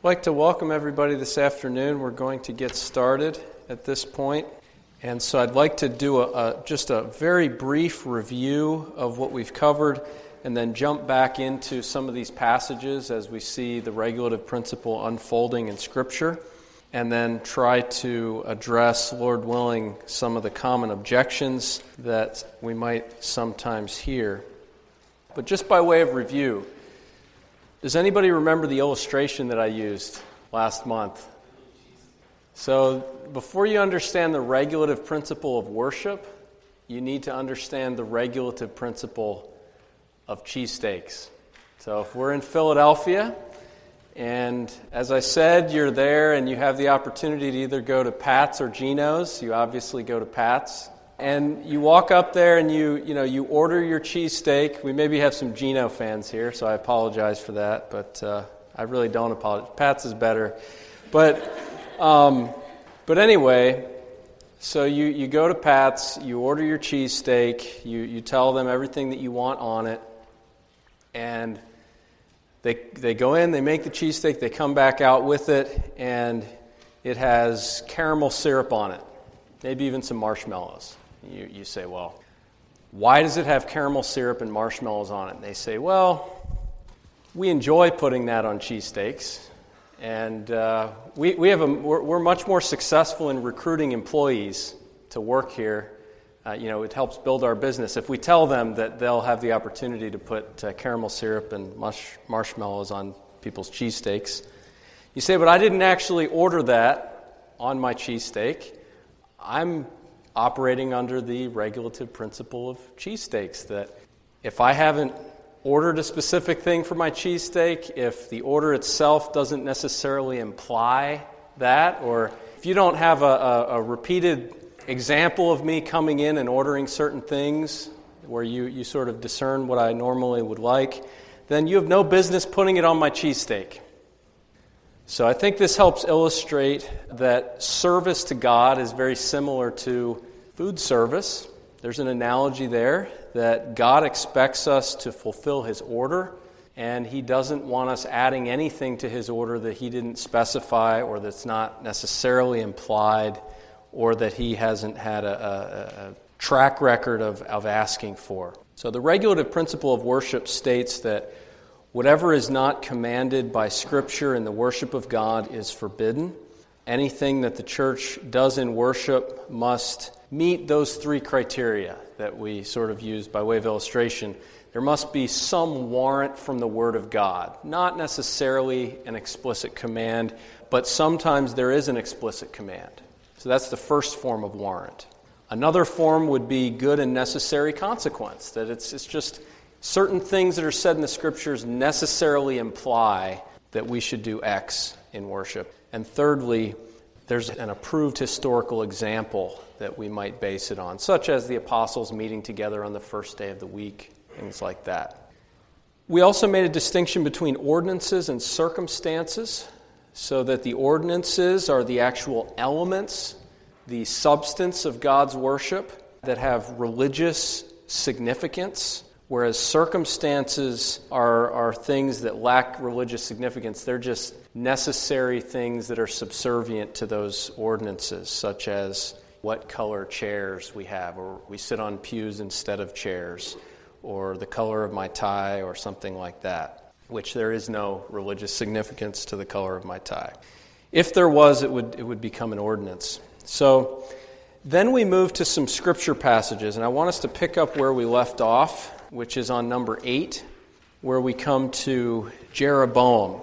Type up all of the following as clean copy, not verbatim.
I'd like to welcome everybody this afternoon. We're going to get started at this point. And so I'd like to do just a very brief review of what we've covered and then jump back into some of these passages as we see the regulative principle unfolding in Scripture, and then try to address, Lord willing, some of the common objections that we might sometimes hear. But just by way of review, does anybody remember the illustration that I used last month? So before you understand the regulative principle of worship, you need to understand the regulative principle of cheesesteaks. So if we're in Philadelphia, and as I said, you're there and you have the opportunity to either go to Pat's or Geno's, you obviously go to Pat's. And you walk up there and you order your cheesesteak. We maybe have some Geno fans here, so I apologize for that, but I really don't apologize. Pat's is better. But anyway, so you go to Pat's, you order your cheesesteak, you tell them everything that you want on it, and they go in, they make the cheesesteak, they come back out with it, and it has caramel syrup on it, maybe even some marshmallows. You say, well, why does it have caramel syrup and marshmallows on it? And they say, well, we enjoy putting that on cheesesteaks, and we're much more successful in recruiting employees to work here. It helps build our business if we tell them that they'll have the opportunity to put caramel syrup and marshmallows on people's cheesesteaks. You say, but I didn't actually order that on my cheesesteak. I'm operating under the regulative principle of cheesesteaks, that if I haven't ordered a specific thing for my cheesesteak, if the order itself doesn't necessarily imply that, or if you don't have a repeated example of me coming in and ordering certain things where you sort of discern what I normally would like, then you have no business putting it on my cheesesteak. So I think this helps illustrate that service to God is very similar to food service. There's an analogy there that God expects us to fulfill His order, and He doesn't want us adding anything to His order that He didn't specify or that's not necessarily implied or that He hasn't had a track record of asking for. So the regulative principle of worship states that whatever is not commanded by Scripture in the worship of God is forbidden. Anything that the church does in worship must meet those three criteria that we sort of used by way of illustration. There must be some warrant from the Word of God, not necessarily an explicit command, but sometimes there is an explicit command. So that's the first form of warrant. Another form would be good and necessary consequence, that it's just certain things that are said in the Scriptures necessarily imply that we should do X in worship. And thirdly, there's an approved historical example that we might base it on, such as the apostles meeting together on the first day of the week, things like that. We also made a distinction between ordinances and circumstances, so that the ordinances are the actual elements, the substance of God's worship that have religious significance, whereas circumstances are things that lack religious significance. They're just necessary things that are subservient to those ordinances, such as what color chairs we have, or we sit on pews instead of chairs, or the color of my tie, or something like that, which there is no religious significance to the color of my tie. If there was, it would become an ordinance. So then we move to some scripture passages, and I want us to pick up where we left off, which is on number 8, where we come to Jeroboam.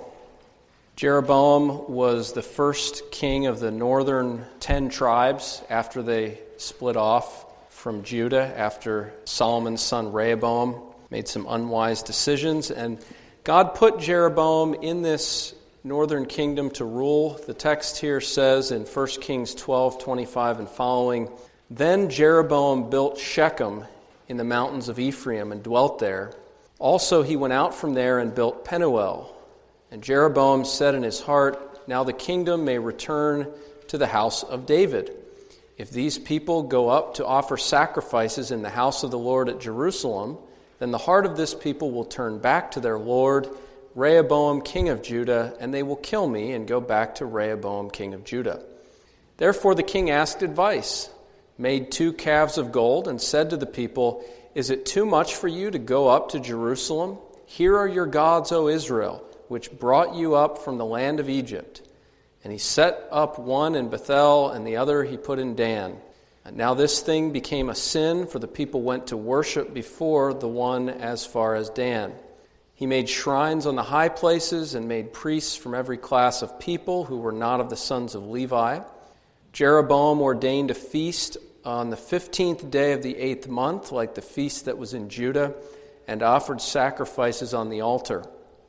Jeroboam was the first king of the northern 10 tribes after they split off from Judah, after Solomon's son Rehoboam made some unwise decisions. And God put Jeroboam in this northern kingdom to rule. The text here says in 1 Kings 12:25 and following, "Then Jeroboam built Shechem in the mountains of Ephraim and dwelt there. Also he went out from there and built Penuel. And Jeroboam said in his heart, 'Now the kingdom may return to the house of David. If these people go up to offer sacrifices in the house of the Lord at Jerusalem, then the heart of this people will turn back to their Lord, Rehoboam king of Judah, and they will kill me and go back to Rehoboam king of Judah." Therefore the king asked advice, made 2 calves of gold, and said to the people, "Is it too much for you to go up to Jerusalem? Here are your gods, O Israel, which brought you up from the land of Egypt." And he set up one in Bethel, and the other he put in Dan. And now this thing became a sin, for the people went to worship before the one as far as Dan. He made shrines on the high places and made priests from every class of people who were not of the sons of Levi. Jeroboam ordained a feast on the 15th day of the 8th month, like the feast that was in Judah, and offered sacrifices on the altar.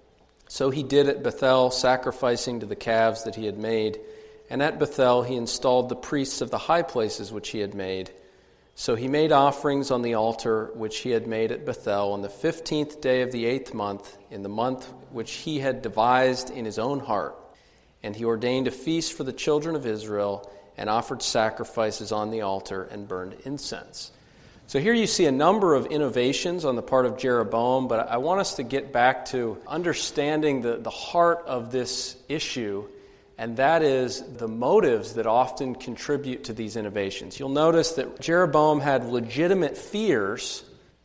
So he did at Bethel, sacrificing to the calves that he had made. And at Bethel he installed the priests of the high places which he had made. So he made offerings on the altar which he had made at Bethel on the 15th day of the 8th month, in the month which he had devised in his own heart. And he ordained a feast for the children of Israel, and offered sacrifices on the altar and burned incense. So here you see a number of innovations on the part of Jeroboam, but I want us to get back to understanding the heart of this issue, and that is the motives that often contribute to these innovations. You'll notice that Jeroboam had legitimate fears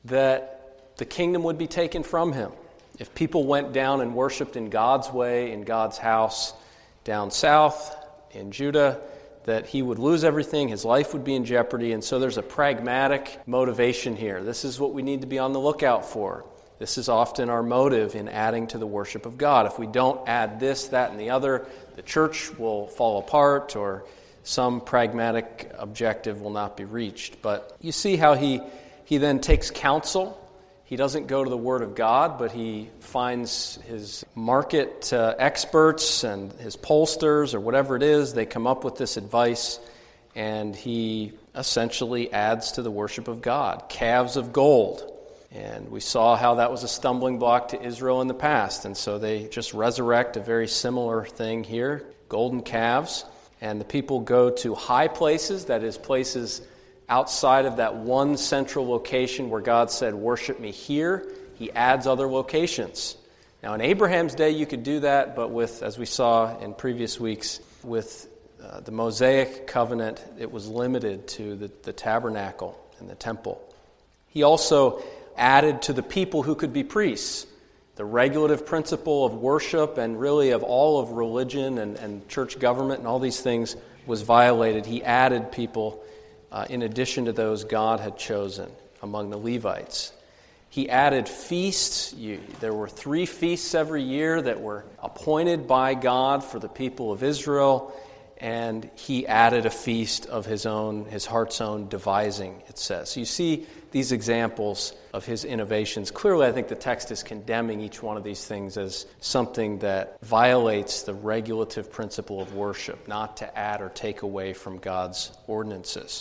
that the kingdom would be taken from him. If people went down and worshiped in God's way, in God's house, down south in Judah, that he would lose everything, his life would be in jeopardy, and so there's a pragmatic motivation here. This is what we need to be on the lookout for. This is often our motive in adding to the worship of God. If we don't add this, that, and the other, the church will fall apart, or some pragmatic objective will not be reached. But you see how he then takes counsel. He doesn't go to the Word of God, but he finds his market experts and his pollsters or whatever it is. They come up with this advice, and he essentially adds to the worship of God. Calves of gold. And we saw how that was a stumbling block to Israel in the past, and so they just resurrect a very similar thing here, golden calves. And the people go to high places, that is, places outside of that one central location where God said, "Worship me here." He adds other locations. Now, in Abraham's day, you could do that, but with, as we saw in previous weeks, with the Mosaic covenant, it was limited to the tabernacle and the temple. He also added to the people who could be priests. The regulative principle of worship and really of all of religion and church government and all these things was violated. He added people in addition to those God had chosen among the Levites. He added feasts. There were 3 feasts every year that were appointed by God for the people of Israel, and he added a feast of his heart's own devising, it says. So you see these examples of his innovations. Clearly, I think the text is condemning each one of these things as something that violates the regulative principle of worship, not to add or take away from God's ordinances.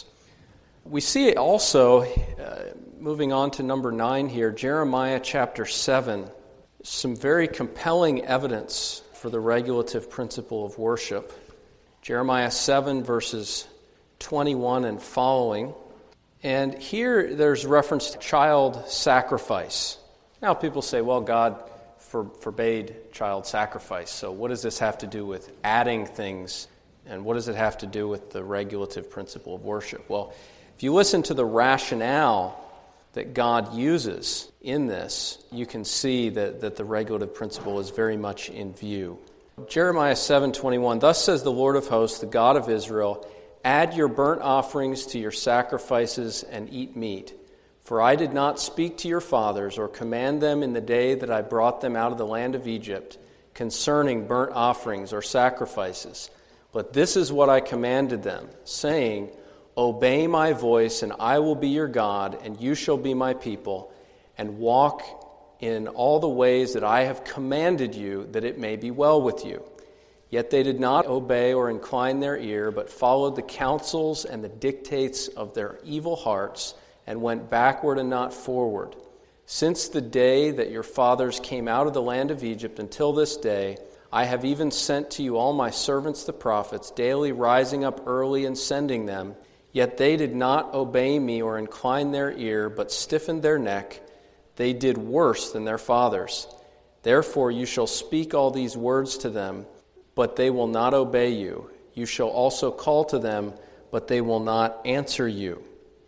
We see it also, moving on to number 9 here, Jeremiah chapter 7, some very compelling evidence for the regulative principle of worship. Jeremiah 7, verses 21 and following. And here there's reference to child sacrifice. Now people say, well, God forbade child sacrifice, so what does this have to do with adding things, and what does it have to do with the regulative principle of worship? Well, if you listen to the rationale that God uses in this, you can see that the regulative principle is very much in view. Jeremiah 7:21, "Thus says the Lord of hosts, the God of Israel, add your burnt offerings to your sacrifices and eat meat. For I did not speak to your fathers or command them in the day that I brought them out of the land of Egypt concerning burnt offerings or sacrifices. But this is what I commanded them, saying, Obey my voice, and I will be your God, and you shall be my people, and walk in all the ways that I have commanded you, that it may be well with you. Yet they did not obey or incline their ear, but followed the counsels and the dictates of their evil hearts, and went backward and not forward. Since the day that your fathers came out of the land of Egypt until this day, I have even sent to you all my servants the prophets, daily rising up early and sending them. Yet they did not obey me or incline their ear, but stiffened their neck. They did worse than their fathers. Therefore you shall speak all these words to them, but they will not obey you. You shall also call to them, but they will not answer you.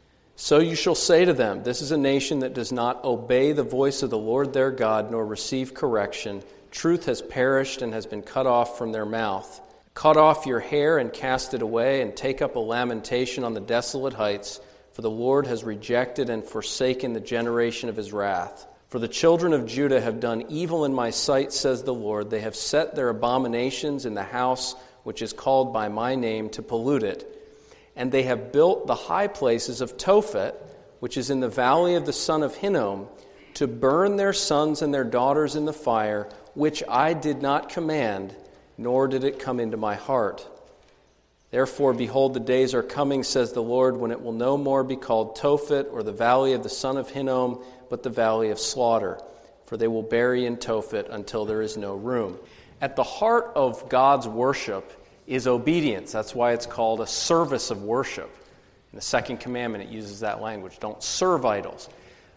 So you shall say to them, this is a nation that does not obey the voice of the Lord their God, nor receive correction. Truth has perished and has been cut off from their mouth. Cut off your hair and cast it away, and take up a lamentation on the desolate heights, for the Lord has rejected and forsaken the generation of his wrath. For the children of Judah have done evil in my sight, says the Lord. They have set their abominations in the house which is called by my name to pollute it. And they have built the high places of Tophet, which is in the valley of the son of Hinnom, to burn their sons and their daughters in the fire, which I did not command, nor did it come into my heart. Therefore, behold, the days are coming, says the Lord, when it will no more be called Tophet or the valley of the son of Hinnom, but the valley of slaughter. For they will bury in Tophet until there is no room. At the heart of God's worship is obedience. That's why it's called a service of worship. In the second commandment, it uses that language. Don't serve idols.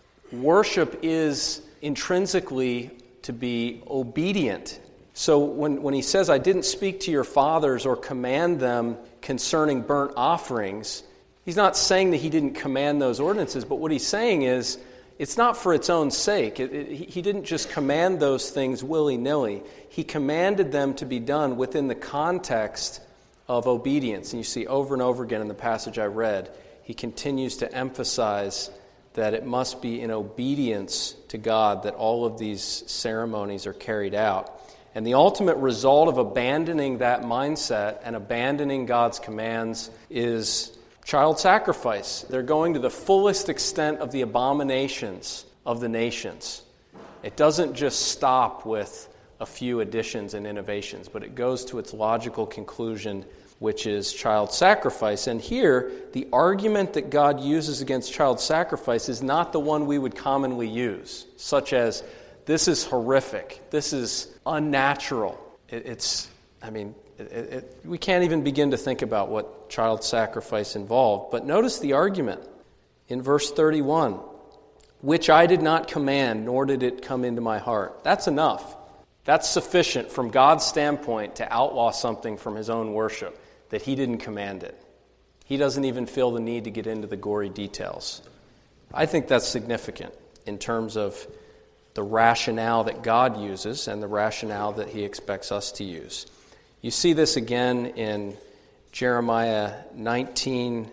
Worship is intrinsically to be obedient. So when he says, I didn't speak to your fathers or command them concerning burnt offerings, he's not saying that he didn't command those ordinances, but what he's saying is, it's not for its own sake. He didn't just command those things willy-nilly. He commanded them to be done within the context of obedience. And you see over and over again in the passage I read, he continues to emphasize that it must be in obedience to God that all of these ceremonies are carried out. And the ultimate result of abandoning that mindset and abandoning God's commands is child sacrifice. They're going to the fullest extent of the abominations of the nations. It doesn't just stop with a few additions and innovations, but it goes to its logical conclusion, which is child sacrifice. And here, the argument that God uses against child sacrifice is not the one we would commonly use, such as, this is horrific, this is unnatural. We can't even begin to think about what child sacrifice involved. But notice the argument in verse 31, which I did not command, nor did it come into my heart. That's enough. That's sufficient from God's standpoint to outlaw something from his own worship, that he didn't command it. He doesn't even feel the need to get into the gory details. I think that's significant in terms of the rationale that God uses and the rationale that he expects us to use. You see this again in Jeremiah 19,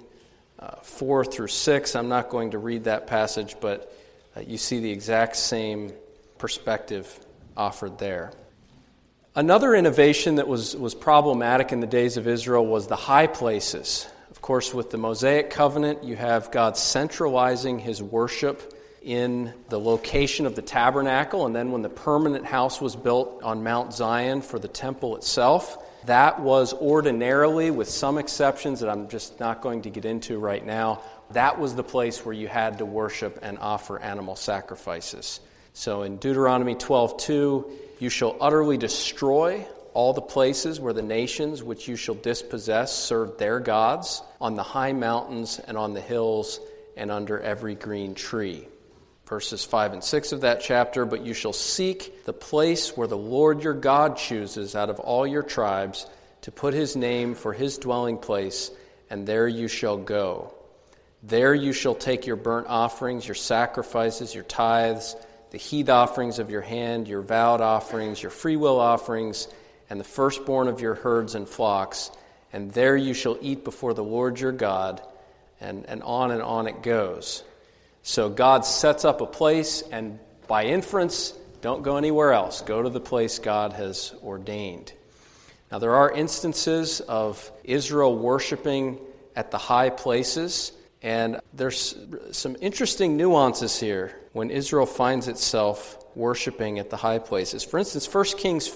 4 through 6. I'm not going to read that passage, but you see the exact same perspective offered there. Another innovation that was problematic in the days of Israel was the high places. Of course, with the Mosaic covenant, you have God centralizing his worship in the location of the tabernacle, and then when the permanent house was built on Mount Zion for the temple itself, that was ordinarily, with some exceptions that I'm just not going to get into right now, that was the place where you had to worship and offer animal sacrifices. So in Deuteronomy 12:2, you shall utterly destroy all the places where the nations which you shall dispossess serve their gods, on the high mountains and on the hills and under every green tree. Verses 5 and 6 of that chapter, but you shall seek the place where the Lord your God chooses out of all your tribes to put his name for his dwelling place, and there you shall go. There you shall take your burnt offerings, your sacrifices, your tithes, the heave offerings of your hand, your vowed offerings, your freewill offerings, and the firstborn of your herds and flocks, and there you shall eat before the Lord your God, and on it goes. So God sets up a place, and by inference, don't go anywhere else. Go to the place God has ordained. Now, there are instances of Israel worshiping at the high places, and there's some interesting nuances here when Israel finds itself worshiping at the high places. For instance, 1 Kings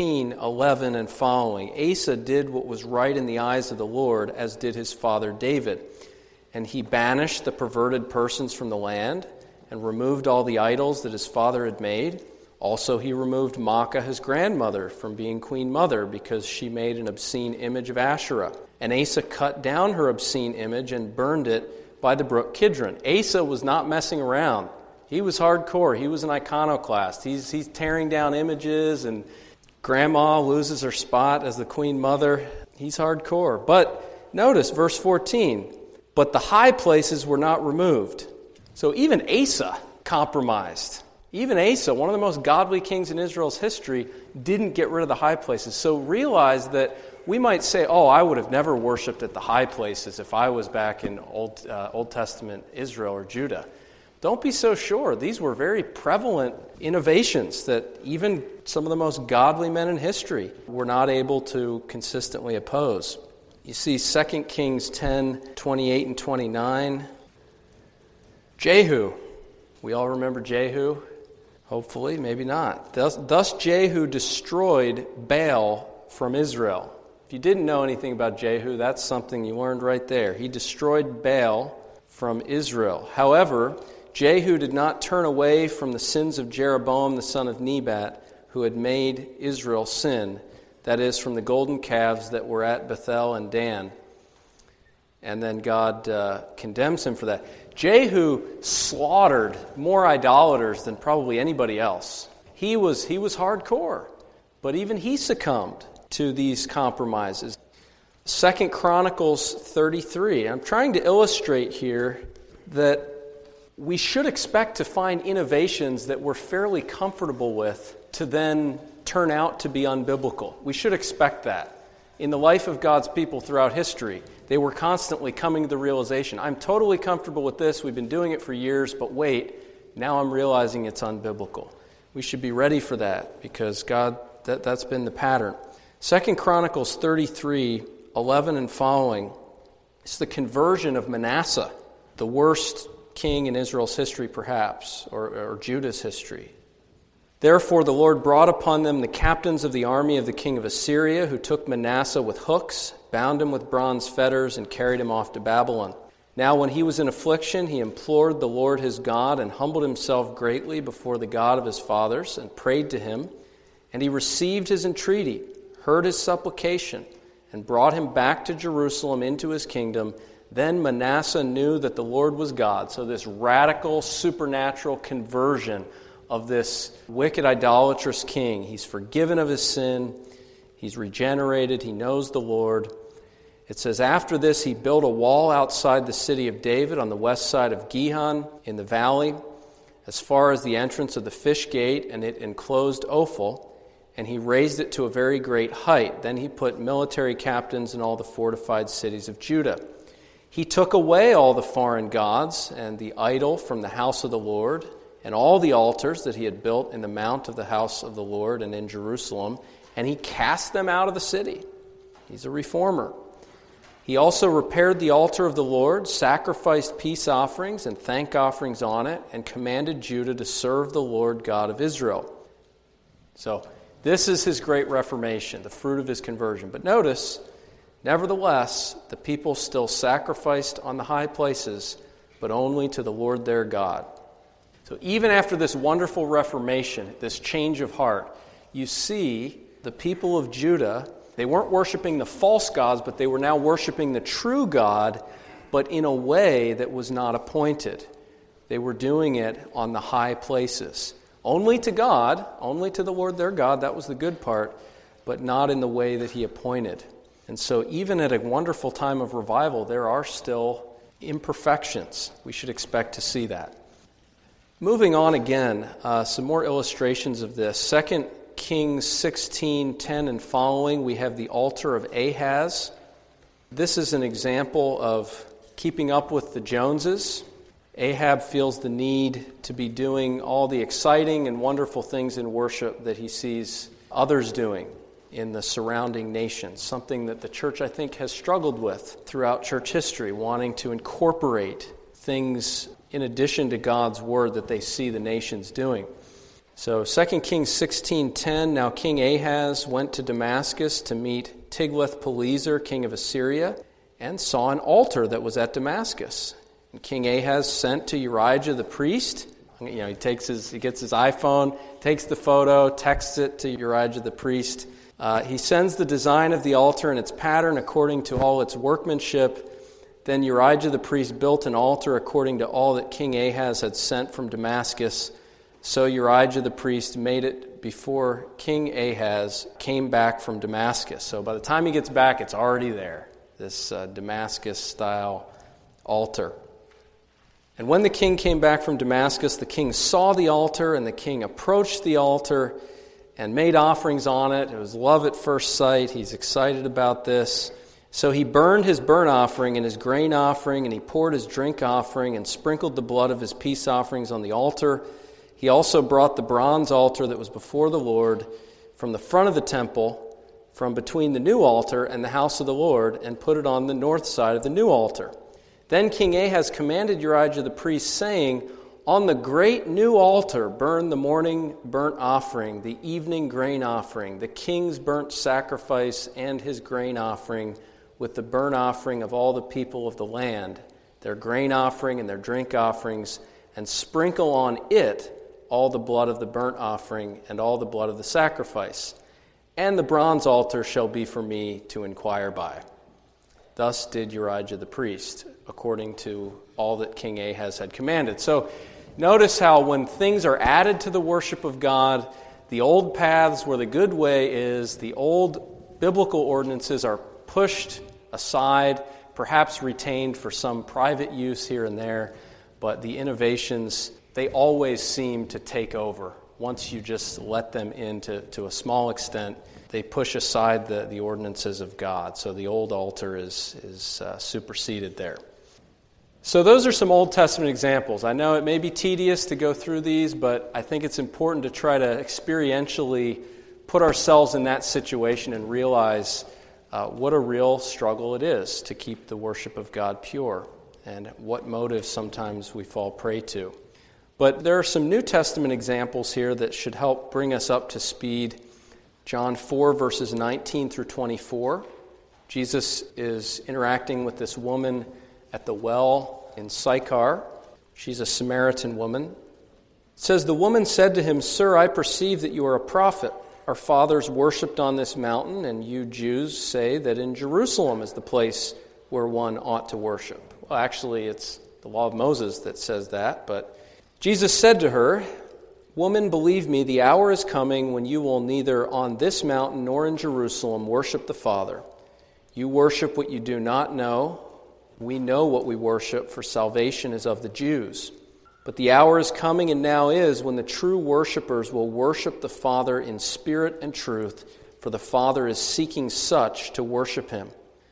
15:11 and following, Asa did what was right in the eyes of the Lord, as did his father David. And he banished the perverted persons from the land and removed all the idols that his father had made. Also, he removed Maacah, his grandmother, from being queen mother because she made an obscene image of Asherah. And Asa cut down her obscene image and burned it by the brook Kidron. Asa was not messing around He was hardcore. He was an iconoclast. He's tearing down images, and grandma loses her spot as the queen mother. He's hardcore. But notice verse 14, but the high places were not removed. So even Asa compromised. Even Asa, one of the most godly kings in Israel's history, didn't get rid of the high places. So realize that we might say, oh, I would have never worshipped at the high places if I was back in Old Testament Israel or Judah. Don't be so sure. These were very prevalent innovations that even some of the most godly men in history were not able to consistently oppose. You see 2 Kings 10, 28 and 29. Jehu. We all remember Jehu? Hopefully, maybe not. Thus Jehu destroyed Baal from Israel. If you didn't know anything about Jehu, that's something you learned right there. He destroyed Baal from Israel. However, Jehu did not turn away from the sins of Jeroboam the son of Nebat, who had made Israel sin, that is, from the golden calves that were at Bethel and Dan. And then God condemns him for that. Jehu slaughtered more idolaters than probably anybody else. He was hardcore, but even he succumbed to these compromises. 2 Chronicles 33. I'm trying to illustrate here that we should expect to find innovations that we're fairly comfortable with to then turn out to be unbiblical. We should expect that. In the life of God's people throughout history, they were constantly coming to the realization, I'm totally comfortable with this, we've been doing it for years, but wait, now I'm realizing it's unbiblical. We should be ready for that because God, that's been the pattern. 2 Chronicles 33, 11 and following, it's the conversion of Manasseh, the worst king in Israel's history perhaps, or Judah's history. Therefore the Lord brought upon them the captains of the army of the king of Assyria, who took Manasseh with hooks, bound him with bronze fetters, and carried him off to Babylon. Now when he was in affliction, he implored the Lord his God, and humbled himself greatly before the God of his fathers, and prayed to him. And he received his entreaty, heard his supplication, and brought him back to Jerusalem into his kingdom. Then Manasseh knew that the Lord was God. So this radical, supernatural conversion of this wicked, idolatrous king. He's forgiven of his sin. He's regenerated. He knows the Lord. It says, after this, he built a wall outside the city of David on the west side of Gihon in the valley, as far as the entrance of the fish gate, and it enclosed Ophel, and he raised it to a very great height. Then he put military captains in all the fortified cities of Judah. He took away all the foreign gods and the idol from the house of the Lord, and all the altars that he had built in the mount of the house of the Lord and in Jerusalem, and he cast them out of the city. He's a reformer. He also repaired the altar of the Lord, sacrificed peace offerings and thank offerings on it, and commanded Judah to serve the Lord God of Israel. So this is his great reformation, the fruit of his conversion. But notice, nevertheless, the people still sacrificed on the high places, but only to the Lord their God. So even after this wonderful reformation, this change of heart, you see the people of Judah, they weren't worshiping the false gods, but they were now worshiping the true God, but in a way that was not appointed. They were doing it on the high places. Only to God, only to the Lord their God, that was the good part, but not in the way that he appointed. And so even at a wonderful time of revival, there are still imperfections. We should expect to see that. Moving on again, some more illustrations of this. 2 Kings 16:10 and following, we have the altar of Ahaz. This is an example of keeping up with the Joneses. Ahab feels the need to be doing all the exciting and wonderful things in worship that he sees others doing in the surrounding nations, something that the church, I think, has struggled with throughout church history, wanting to incorporate things in addition to God's word that they see the nations doing. So 2 Kings 16:10, now King Ahaz went to Damascus to meet Tiglath-Pileser, king of Assyria, and saw an altar that was at Damascus. And King Ahaz sent to Urijah the priest. He gets his iPhone, takes the photo, texts it to Urijah the priest. He sends the design of the altar and its pattern according to all its workmanship. Then Urijah the priest built an altar according to all that King Ahaz had sent from Damascus. So Urijah the priest made it before King Ahaz came back from Damascus. So by the time he gets back, it's already there, this Damascus-style altar. And when the king came back from Damascus, the king saw the altar, and the king approached the altar and made offerings on it. It was love at first sight. He's excited about this. So he burned his burnt offering and his grain offering, and he poured his drink offering and sprinkled the blood of his peace offerings on the altar. He also brought the bronze altar that was before the Lord from the front of the temple, from between the new altar and the house of the Lord, and put it on the north side of the new altar. Then King Ahaz commanded Urijah the priest, saying, "On the great new altar burn the morning burnt offering, the evening grain offering, the king's burnt sacrifice, and his grain offering, with the burnt offering of all the people of the land, their grain offering and their drink offerings, and sprinkle on it all the blood of the burnt offering and all the blood of the sacrifice. And the bronze altar shall be for me to inquire by." Thus did Urijah the priest, according to all that King Ahaz had commanded. So notice how when things are added to the worship of God, the old paths where the good way is, the old biblical ordinances are pushed aside, perhaps retained for some private use here and there, but the innovations, they always seem to take over. Once you just let them in to a small extent, they push aside the ordinances of God. So the old altar is superseded there. So those are some Old Testament examples. I know it may be tedious to go through these, but I think it's important to try to experientially put ourselves in that situation and realize what a real struggle it is to keep the worship of God pure and what motives sometimes we fall prey to. But there are some New Testament examples here that should help bring us up to speed. John 4, verses 19 through 24. Jesus is interacting with this woman at the well in Sychar. She's a Samaritan woman. It says, "The woman said to him, 'Sir, I perceive that you are a prophet. Our fathers worshipped on this mountain, and you Jews say that in Jerusalem is the place where one ought to worship.'" Well, actually, it's the law of Moses that says that, but Jesus said to her, "Woman, believe me, the hour is coming when you will neither on this mountain nor in Jerusalem worship the Father. You worship what you do not know. We know what we worship, for salvation is of the Jews. But the hour is coming, and now is, when the true worshipers will worship the Father in spirit and truth, for the Father is seeking such to worship him.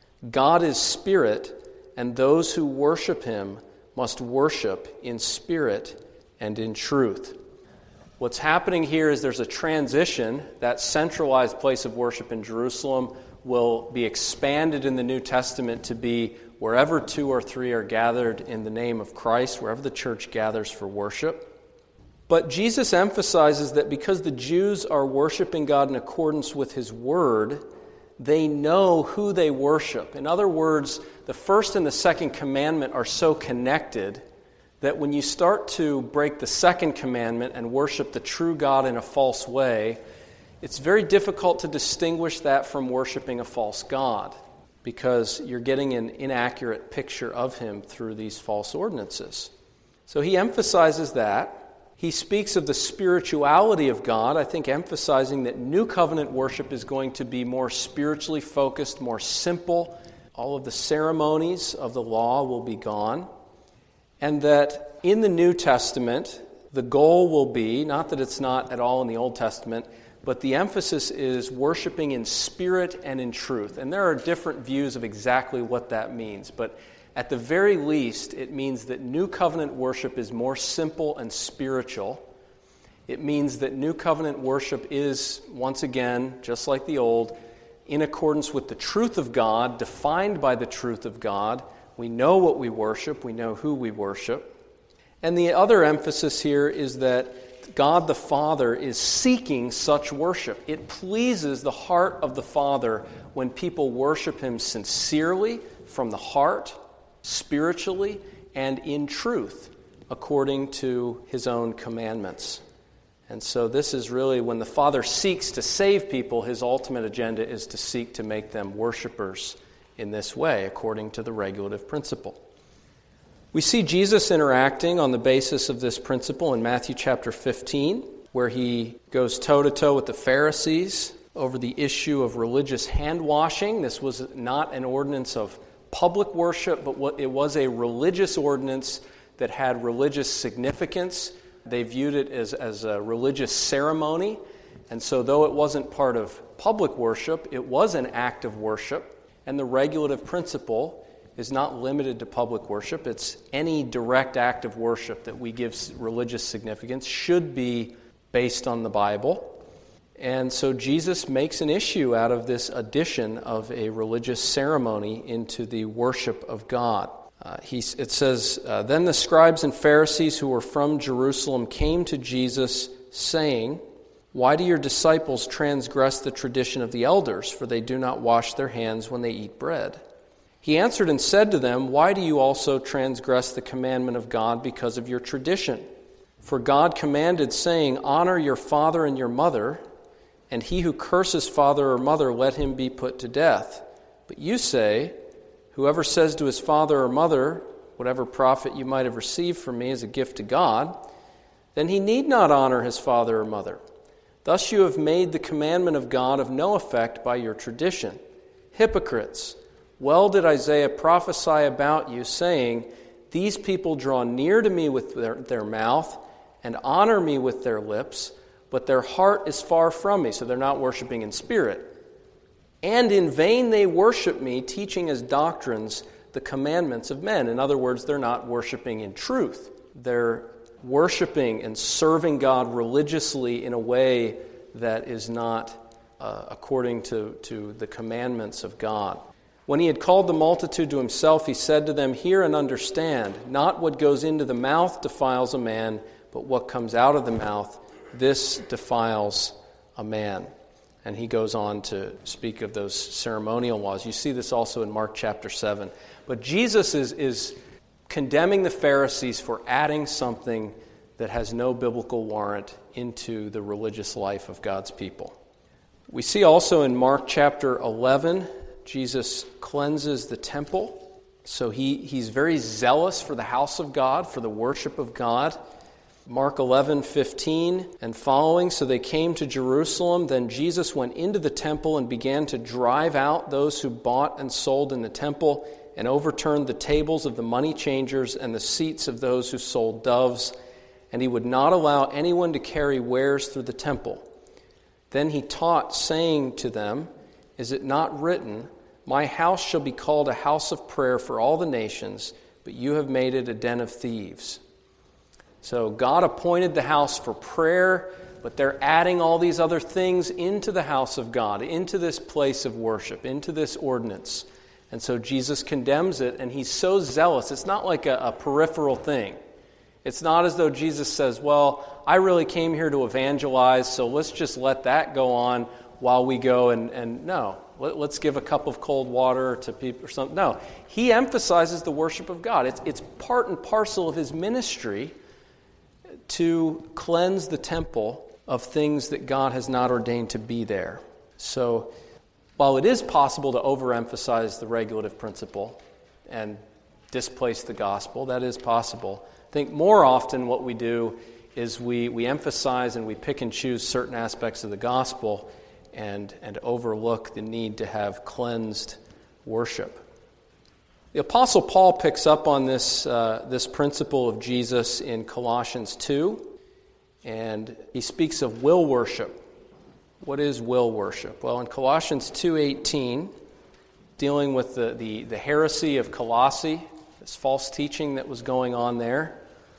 God is spirit, and those who worship him must worship in spirit and in truth." What's happening here is there's a transition. That centralized place of worship in Jerusalem will be expanded in the New Testament to be wherever two or three are gathered in the name of Christ, wherever the church gathers for worship. But Jesus emphasizes that because the Jews are worshiping God in accordance with his word, they know who they worship. In other words, the first and the second commandment are so connected that when you start to break the second commandment and worship the true God in a false way, it's very difficult to distinguish that from worshiping a false god, because you're getting an inaccurate picture of him through these false ordinances. So he emphasizes that. He speaks of the spirituality of God, I think emphasizing that New Covenant worship is going to be more spiritually focused, more simple. All of the ceremonies of the law will be gone. And that in the New Testament, the goal will be, not that it's not at all in the Old Testament, but the emphasis is worshiping in spirit and in truth. And there are different views of exactly what that means. But at the very least, it means that New Covenant worship is more simple and spiritual. It means that New Covenant worship is, once again, just like the Old, in accordance with the truth of God, defined by the truth of God. We know what we worship. We know who we worship. And the other emphasis here is that God the Father is seeking such worship. It pleases the heart of the Father when people worship him sincerely, from the heart, spiritually, and in truth, according to his own commandments. And so this is really when the Father seeks to save people, his ultimate agenda is to seek to make them worshipers in this way, according to the regulative principle. We see Jesus interacting on the basis of this principle in Matthew chapter 15, where he goes toe-to-toe with the Pharisees over the issue of religious hand-washing. This was not an ordinance of public worship, but it was a religious ordinance that had religious significance. They viewed it as a religious ceremony. And so though it wasn't part of public worship, it was an act of worship. And the regulative principle is not limited to public worship. It's any direct act of worship that we give religious significance should be based on the Bible. And so Jesus makes an issue out of this addition of a religious ceremony into the worship of God. It says, Then the scribes and Pharisees who were from Jerusalem came to Jesus, saying, Why do your disciples transgress the tradition of the elders? For they do not wash their hands when they eat bread. He answered and said to them, Why do you also transgress the commandment of God because of your tradition? For God commanded, saying, Honor your father and your mother, and he who curses father or mother, let him be put to death. But you say, Whoever says to his father or mother, Whatever profit you might have received from me is a gift to God, then he need not honor his father or mother. Thus you have made the commandment of God of no effect by your tradition. Hypocrites! Well did Isaiah prophesy about you, saying, These people draw near to me with their mouth and honor me with their lips, but their heart is far from me. So they're not worshiping in spirit. And in vain they worship me, teaching as doctrines the commandments of men. In other words, they're not worshiping in truth. They're worshiping and serving God religiously in a way that is not according to the commandments of God. When he had called the multitude to himself, he said to them, Hear and understand, not what goes into the mouth defiles a man, but what comes out of the mouth, this defiles a man. And he goes on to speak of those ceremonial laws. You see this also in Mark chapter 7. But Jesus is condemning the Pharisees for adding something that has no biblical warrant into the religious life of God's people. We see also in Mark chapter 11, Jesus cleanses the temple. So he's very zealous for the house of God, for the worship of God. Mark 11:15 and following, so they came to Jerusalem. Then Jesus went into the temple and began to drive out those who bought and sold in the temple, and overturned the tables of the money changers and the seats of those who sold doves. And he would not allow anyone to carry wares through the temple. Then he taught, saying to them, Is it not written, My house shall be called a house of prayer for all the nations, but you have made it a den of thieves. So God appointed the house for prayer, but they're adding all these other things into the house of God, into this place of worship, into this ordinance. And so Jesus condemns it, and he's so zealous. It's not like a peripheral thing. It's not as though Jesus says, well, I really came here to evangelize, so let's just let that go on while we go and no. Let's give a cup of cold water to people or something. No, he emphasizes the worship of God. It's part and parcel of his ministry to cleanse the temple of things that God has not ordained to be there. So while it is possible to overemphasize the regulative principle and displace the gospel, that is possible. I think more often what we do is we emphasize and we pick and choose certain aspects of the gospel and overlook the need to have cleansed worship. The Apostle Paul picks up on this principle of Jesus in Colossians 2, and he speaks of will worship. What is will worship? Well, in Colossians 2:18, dealing with the heresy of Colossae, this false teaching that was going on there,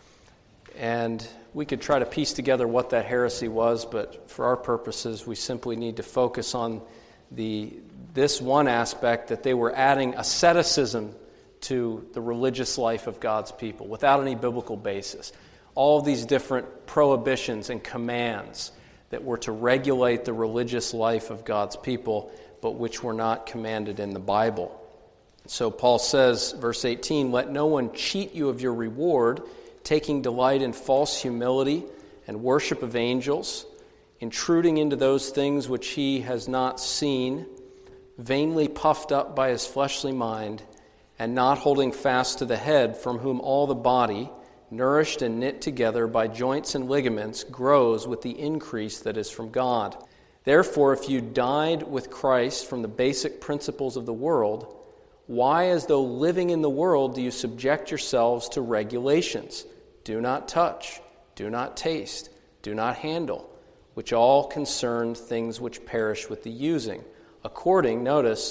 and we could try to piece together what that heresy was, but for our purposes, we simply need to focus on this one aspect, that they were adding asceticism to the religious life of God's people without any biblical basis. All of these different prohibitions and commands that were to regulate the religious life of God's people, but which were not commanded in the Bible. So Paul says, verse 18, Let no one cheat you of your reward, taking delight in false humility and worship of angels, intruding into those things which he has not seen, vainly puffed up by his fleshly mind, and not holding fast to the head, from whom all the body, nourished and knit together by joints and ligaments, grows with the increase that is from God. Therefore, if you died with Christ from the basic principles of the world, why, as though living in the world, do you subject yourselves to regulations? Do not touch, do not taste, do not handle, which all concern things which perish with the using, according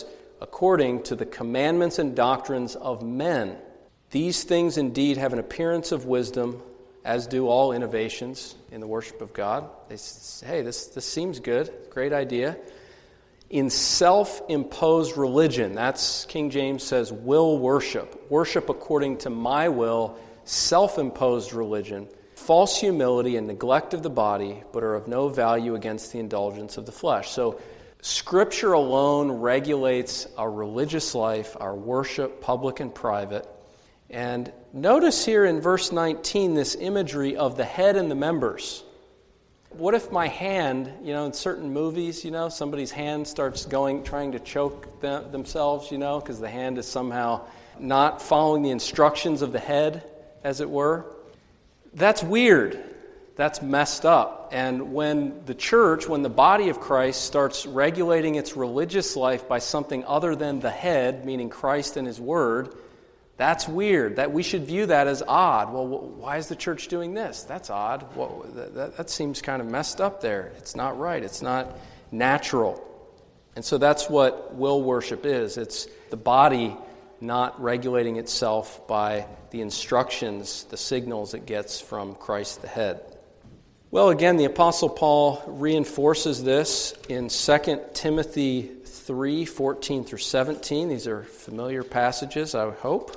to the commandments and doctrines of men. These things indeed have an appearance of wisdom, as do all innovations in the worship of God. They say, hey, this seems good, great idea. In self-imposed religion, that's, King James says, will worship. Worship according to my will, self-imposed religion, false humility and neglect of the body, but are of no value against the indulgence of the flesh. So, Scripture alone regulates our religious life, our worship, public and private. And notice here in verse 19 this imagery of the head and the members. What if my hand, in certain movies, somebody's hand starts trying to choke themselves, because the hand is somehow not following the instructions of the head, as it were? That's weird. That's messed up. And when the body of Christ starts regulating its religious life by something other than the head, meaning Christ and His Word, that's weird. That we should view that as odd. Well, why is the church doing this? That's odd. That seems kind of messed up there. It's not right. It's not natural. And so that's what will worship is. It's the body not regulating itself by the instructions, the signals it gets from Christ the head. Well, again, the Apostle Paul reinforces this in 2 Timothy 3, 14 through 17. These are familiar passages, I hope.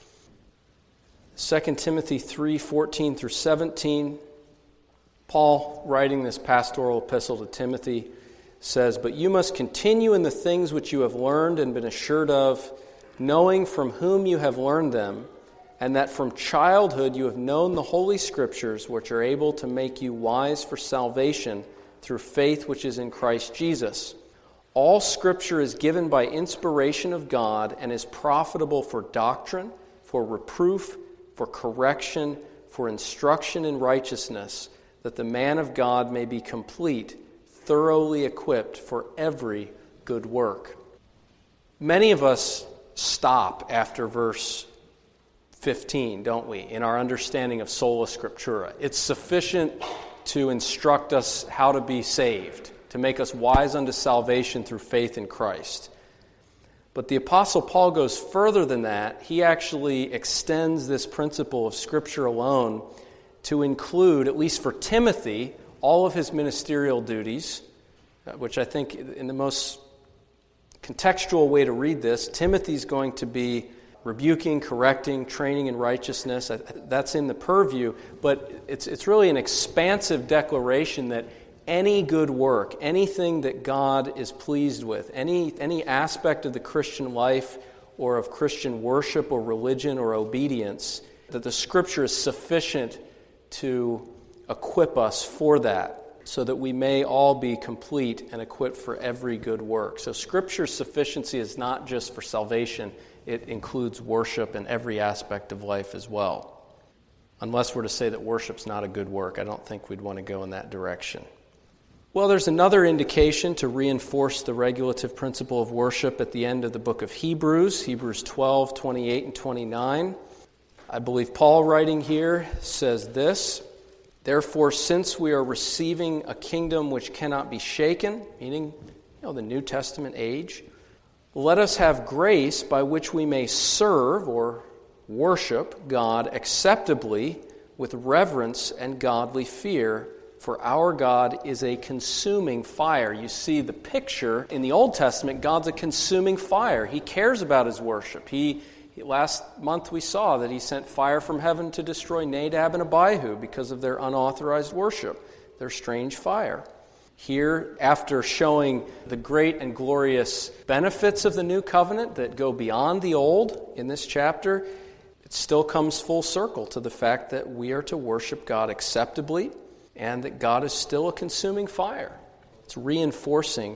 2 Timothy 3, 14 through 17. Paul, writing this pastoral epistle to Timothy, says, "But you must continue in the things which you have learned and been assured of, knowing from whom you have learned them, and that from childhood you have known the Holy Scriptures, which are able to make you wise for salvation through faith which is in Christ Jesus. All Scripture is given by inspiration of God and is profitable for doctrine, for reproof, for correction, for instruction in righteousness, that the man of God may be complete, thoroughly equipped for every good work." Many of us stop after verse 15, don't we, in our understanding of sola scriptura. It's sufficient to instruct us how to be saved, to make us wise unto salvation through faith in Christ. But the Apostle Paul goes further than that. He actually extends this principle of Scripture alone to include, at least for Timothy, all of his ministerial duties, which I think in the most contextual way to read this, Timothy's going to be rebuking, correcting, training in righteousness. That's in the purview, but it's really an expansive declaration that any good work, anything that God is pleased with, any aspect of the Christian life or of Christian worship or religion or obedience, that the Scripture is sufficient to equip us for that, so that we may all be complete and equipped for every good work. So Scripture's sufficiency is not just for salvation, it includes worship in every aspect of life as well. Unless we're to say that worship's not a good work, I don't think we'd want to go in that direction. Well, there's another indication to reinforce the regulative principle of worship at the end of the book of Hebrews 12, 28 and 29. I believe Paul, writing here, says this: "Therefore, since we are receiving a kingdom which cannot be shaken," meaning the New Testament age, "let us have grace by which we may serve," or worship, "God acceptably with reverence and godly fear, for our God is a consuming fire." You see the picture in the Old Testament. God's a consuming fire. He cares about His worship. Last month we saw that He sent fire from heaven to destroy Nadab and Abihu because of their unauthorized worship, their strange fire. Here, after showing the great and glorious benefits of the new covenant that go beyond the old in this chapter, it still comes full circle to the fact that we are to worship God acceptably and that God is still a consuming fire. It's reinforcing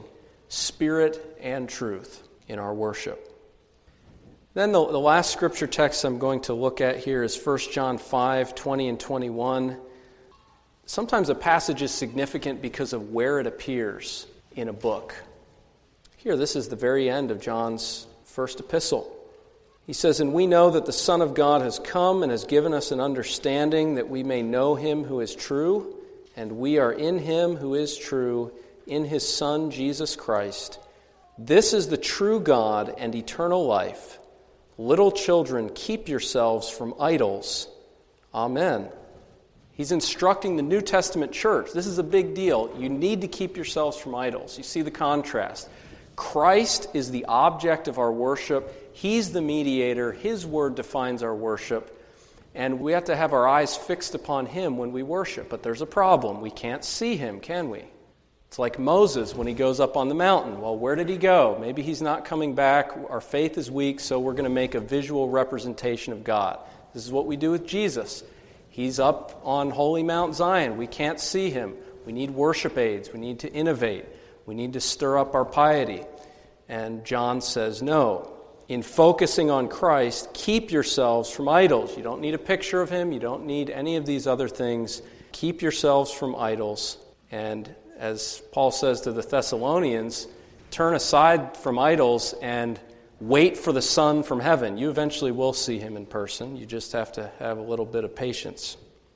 spirit and truth in our worship. Then the last scripture text I'm going to look at here is 1 John 5, 20 and 21. Sometimes a passage is significant because of where it appears in a book. Here, this is the very end of John's first epistle. He says, "And we know that the Son of God has come and has given us an understanding that we may know him who is true, and we are in him who is true, in his Son, Jesus Christ. This is the true God and eternal life. Little children, keep yourselves from idols." Amen. He's instructing the New Testament church. This is a big deal. You need to keep yourselves from idols. You see the contrast. Christ is the object of our worship. He's the mediator. His word defines our worship. And we have to have our eyes fixed upon him when we worship. But there's a problem. We can't see him, can we? It's like Moses when he goes up on the mountain. Well, where did he go? Maybe he's not coming back. Our faith is weak, so we're going to make a visual representation of God. This is what we do with Jesus. He's up on Holy Mount Zion. We can't see him. We need worship aids. We need to innovate. We need to stir up our piety. And John says, no. In focusing on Christ, keep yourselves from idols. You don't need a picture of him. You don't need any of these other things. Keep yourselves from idols. And as Paul says to the Thessalonians, turn aside from idols and wait for the Son from heaven. You eventually will see him in person. You just have to have a little bit of patience.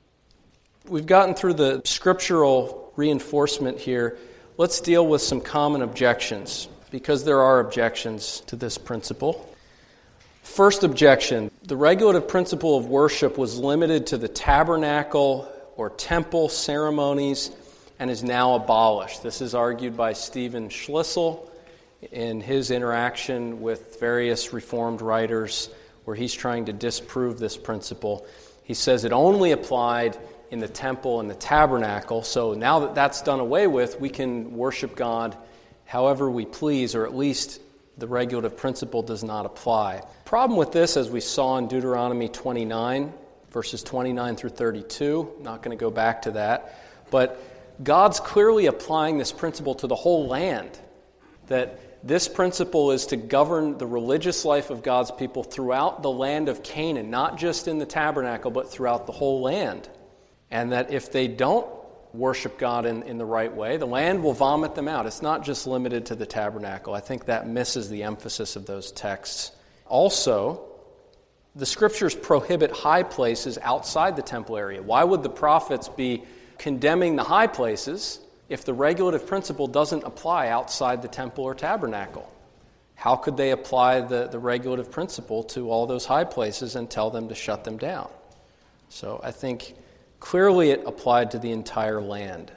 We've gotten through the scriptural reinforcement here. Let's deal with some common objections, because there are objections to this principle. First objection, the regulative principle of worship was limited to the tabernacle or temple ceremonies and is now abolished. This is argued by Stephen Schlissel in his interaction with various Reformed writers where he's trying to disprove this principle. He says it only applied in the temple and the tabernacle, so now that that's done away with, we can worship God however we please, or at least the regulative principle does not apply. Problem with this, as we saw in Deuteronomy 29, verses 29 through 32, I'm not going to go back to that, but God's clearly applying this principle to the whole land, that this principle is to govern the religious life of God's people throughout the land of Canaan, not just in the tabernacle, but throughout the whole land. And that if they don't worship God in the right way, the land will vomit them out. It's not just limited to the tabernacle. I think that misses the emphasis of those texts. Also, the scriptures prohibit high places outside the temple area. Why would the prophets be condemning the high places if the regulative principle doesn't apply outside the temple or tabernacle? How could they apply the regulative principle to all those high places and tell them to shut them down? So I think clearly it applied to the entire land.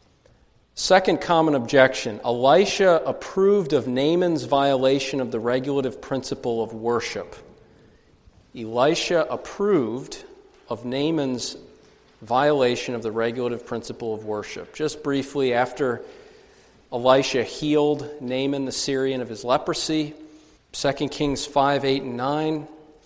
Second common objection, Elisha approved of Naaman's violation of the regulative principle of worship. Elisha approved of Naaman's violation of the regulative principle of worship. Just briefly, after Elisha healed Naaman the Syrian of his leprosy, 2 Kings 5, 8, and 9,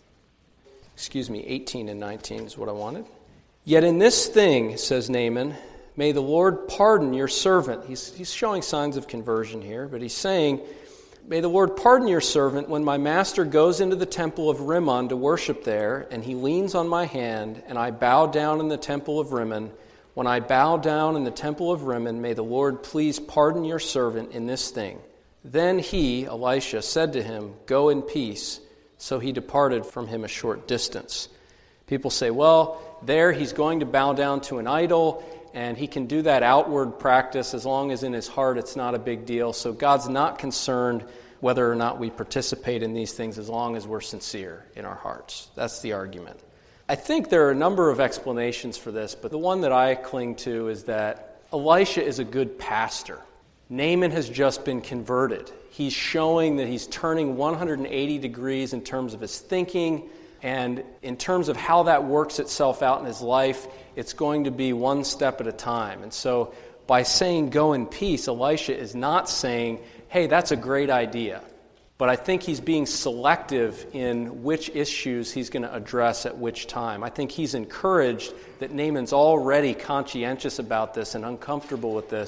18 and 19 is what I wanted. Yet in this thing, says Naaman, may the Lord pardon your servant. He's showing signs of conversion here, but he's saying, may the Lord pardon your servant when my master goes into the temple of Rimmon to worship there, and he leans on my hand, and I bow down in the temple of Rimmon. When I bow down in the temple of Rimmon, may the Lord please pardon your servant in this thing. Then he, Elisha, said to him, go in peace. So he departed from him a short distance. People say, well, there he's going to bow down to an idol, and he can do that outward practice as long as in his heart it's not a big deal. So God's not concerned whether or not we participate in these things as long as we're sincere in our hearts. That's the argument. I think there are a number of explanations for this, but the one that I cling to is that Elisha is a good pastor. Naaman has just been converted. He's showing that he's turning 180 degrees in terms of his thinking, and in terms of how that works itself out in his life, it's going to be one step at a time. And so by saying go in peace, Elisha is not saying, hey, that's a great idea. But I think he's being selective in which issues he's going to address at which time. I think he's encouraged that Naaman's already conscientious about this and uncomfortable with this,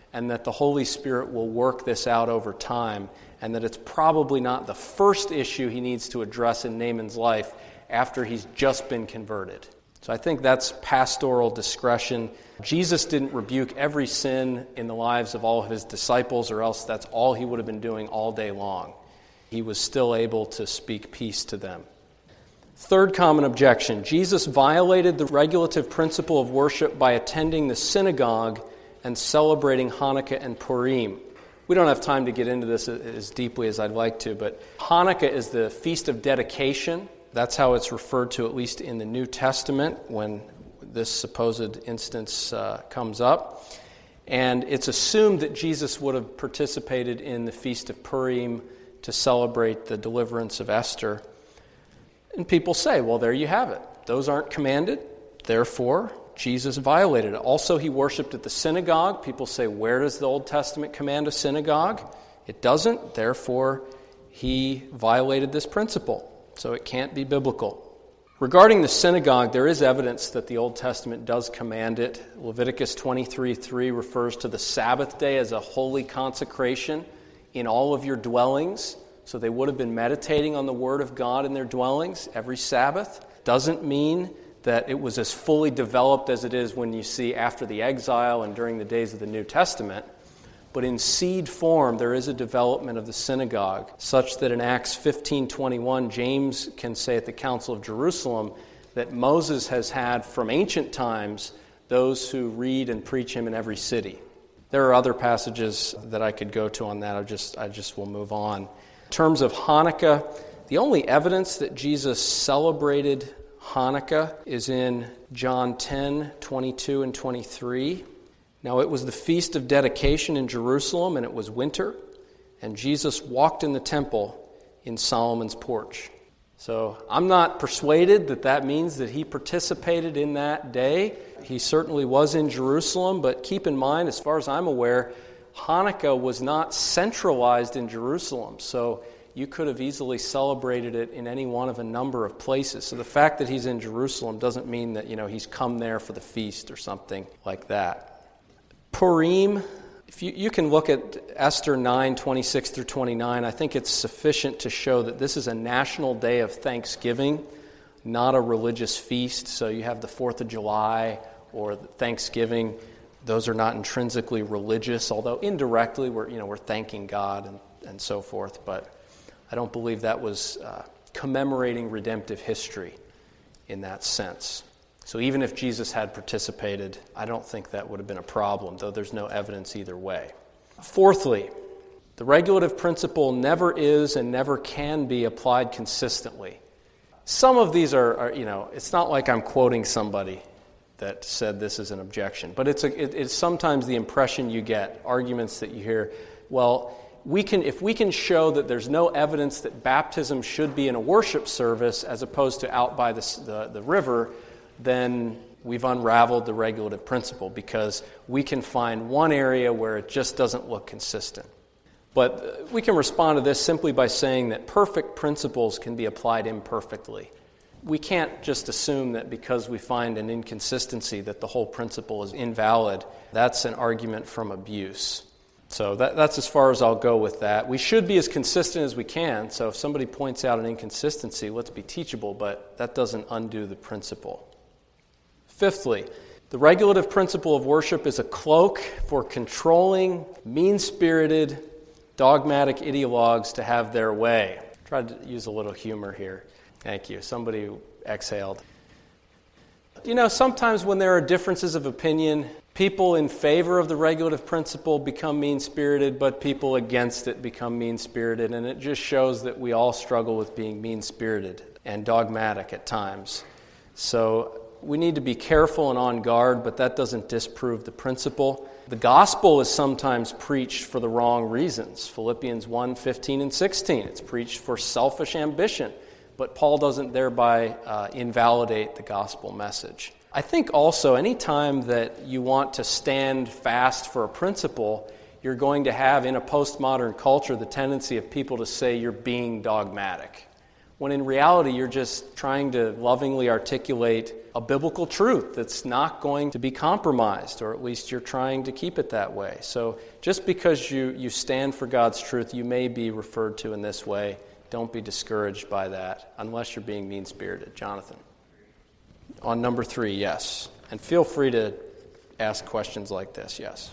and that the Holy Spirit will work this out over time, and that it's probably not the first issue he needs to address in Naaman's life after he's just been converted. So I think that's pastoral discretion. Jesus didn't rebuke every sin in the lives of all of his disciples, or else that's all he would have been doing all day long. He was still able to speak peace to them. Third common objection: Jesus violated the regulative principle of worship by attending the synagogue and celebrating Hanukkah and Purim. We don't have time to get into this as deeply as I'd like to, but Hanukkah is the Feast of Dedication. That's how it's referred to, at least in the New Testament, when this supposed instance comes up. And it's assumed that Jesus would have participated in the Feast of Purim to celebrate the deliverance of Esther. And people say, well, there you have it. Those aren't commanded, therefore Jesus violated it. Also, he worshipped at the synagogue. People say, where does the Old Testament command a synagogue? It doesn't, therefore he violated this principle. So it can't be biblical. Regarding the synagogue, there is evidence that the Old Testament does command it. Leviticus 23:3 refers to the Sabbath day as a holy consecration in all of your dwellings. So they would have been meditating on the Word of God in their dwellings every Sabbath. Doesn't mean that it was as fully developed as it is when you see after the exile and during the days of the New Testament. But in seed form, there is a development of the synagogue, such that in Acts 15:21, James can say at the Council of Jerusalem that Moses has had from ancient times those who read and preach him in every city. There are other passages that I could go to on that. I just will move on. In terms of Hanukkah, the only evidence that Jesus celebrated Hanukkah is in John 10:22 and 23. Now it was the Feast of Dedication in Jerusalem, and it was winter, and Jesus walked in the temple in Solomon's porch. So I'm not persuaded that that means that he participated in that day. He certainly was in Jerusalem, but keep in mind, as far as I'm aware, Hanukkah was not centralized in Jerusalem, so you could have easily celebrated it in any one of a number of places. So the fact that he's in Jerusalem doesn't mean that, he's come there for the feast or something like that. Purim, if you can look at Esther 9:26 through 29, I think it's sufficient to show that this is a national day of thanksgiving, not a religious feast. So you have the 4th of July or Thanksgiving. Those are not intrinsically religious, although indirectly we're thanking God and so forth. But I don't believe that was commemorating redemptive history in that sense. So even if Jesus had participated, I don't think that would have been a problem, though there's no evidence either way. Fourthly, the regulative principle never is and never can be applied consistently. Some of these are it's not like I'm quoting somebody that said this is an objection, but it's sometimes the impression you get, arguments that you hear, well, if we can show that there's no evidence that baptism should be in a worship service as opposed to out by the river, then we've unraveled the regulative principle because we can find one area where it just doesn't look consistent. But we can respond to this simply by saying that perfect principles can be applied imperfectly. We can't just assume that because we find an inconsistency that the whole principle is invalid. That's an argument from abuse. So that's as far as I'll go with that. We should be as consistent as we can. So if somebody points out an inconsistency, let's be teachable, but that doesn't undo the principle. Fifthly, the regulative principle of worship is a cloak for controlling, mean-spirited, dogmatic ideologues to have their way. Tried to use a little humor here. Thank you. Somebody exhaled. Sometimes when there are differences of opinion, people in favor of the regulative principle become mean-spirited, but people against it become mean-spirited, and it just shows that we all struggle with being mean-spirited and dogmatic at times. So we need to be careful and on guard, but that doesn't disprove the principle. The gospel is sometimes preached for the wrong reasons. Philippians 1:15 and 16. It's preached for selfish ambition, but Paul doesn't thereby invalidate the gospel message. I think also any time that you want to stand fast for a principle, you're going to have in a postmodern culture the tendency of people to say you're being dogmatic. when in reality you're just trying to lovingly articulate a biblical truth that's not going to be compromised, or at least you're trying to keep it that way. So just because you stand for God's truth, you may be referred to in this way. Don't be discouraged by that, unless you're being mean-spirited. Jonathan? On number 3, yes. And feel free to ask questions like this, yes.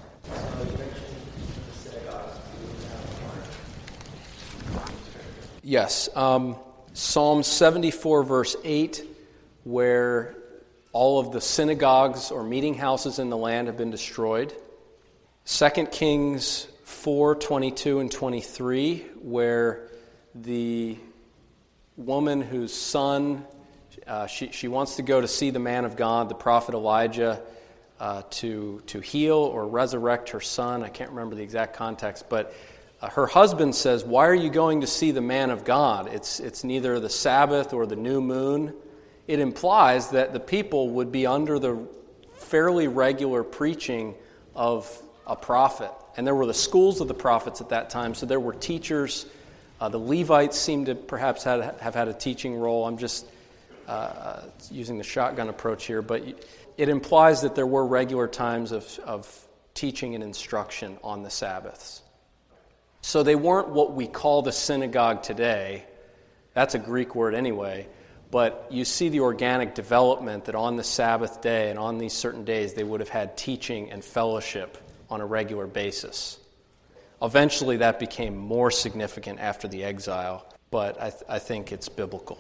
Yes. Psalm 74, verse 8, where all of the synagogues or meeting houses in the land have been destroyed. 2 Kings 4, 22 and 23, where the woman whose son, she wants to go to see the man of God, the prophet Elijah, to heal or resurrect her son. I can't remember the exact context, but her husband says, "Why are you going to see the man of God? It's neither the Sabbath or the new moon." It implies that the people would be under the fairly regular preaching of a prophet. And there were the schools of the prophets at that time, so there were teachers. The Levites seem to perhaps have had a teaching role. I'm just using the shotgun approach here, but it implies that there were regular times of teaching and instruction on the Sabbaths. So they weren't what we call the synagogue today. That's a Greek word anyway. But you see the organic development that on the Sabbath day and on these certain days they would have had teaching and fellowship on a regular basis. Eventually that became more significant after the exile, but I think it's biblical.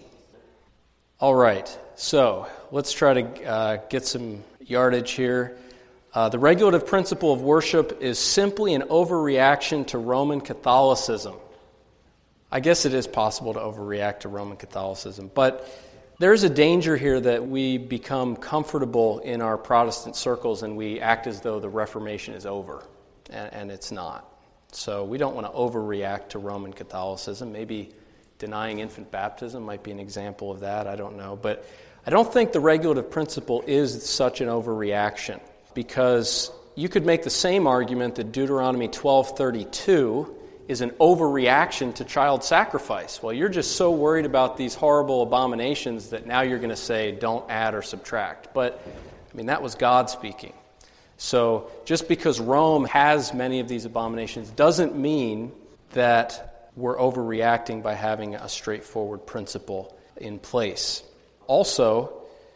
All right, so let's try to get some yardage here. The regulative principle of worship is simply an overreaction to Roman Catholicism. I guess it is possible to overreact to Roman Catholicism, but there's a danger here that we become comfortable in our Protestant circles and we act as though the Reformation is over, and it's not. So we don't want to overreact to Roman Catholicism. Maybe denying infant baptism might be an example of that, I don't know. But I don't think the regulative principle is such an overreaction, because you could make the same argument that Deuteronomy 12:32 is an overreaction to child sacrifice. Well, you're just so worried about these horrible abominations that now you're going to say don't add or subtract. But, I mean, that was God speaking. So just because Rome has many of these abominations doesn't mean that we're overreacting by having a straightforward principle in place. Also,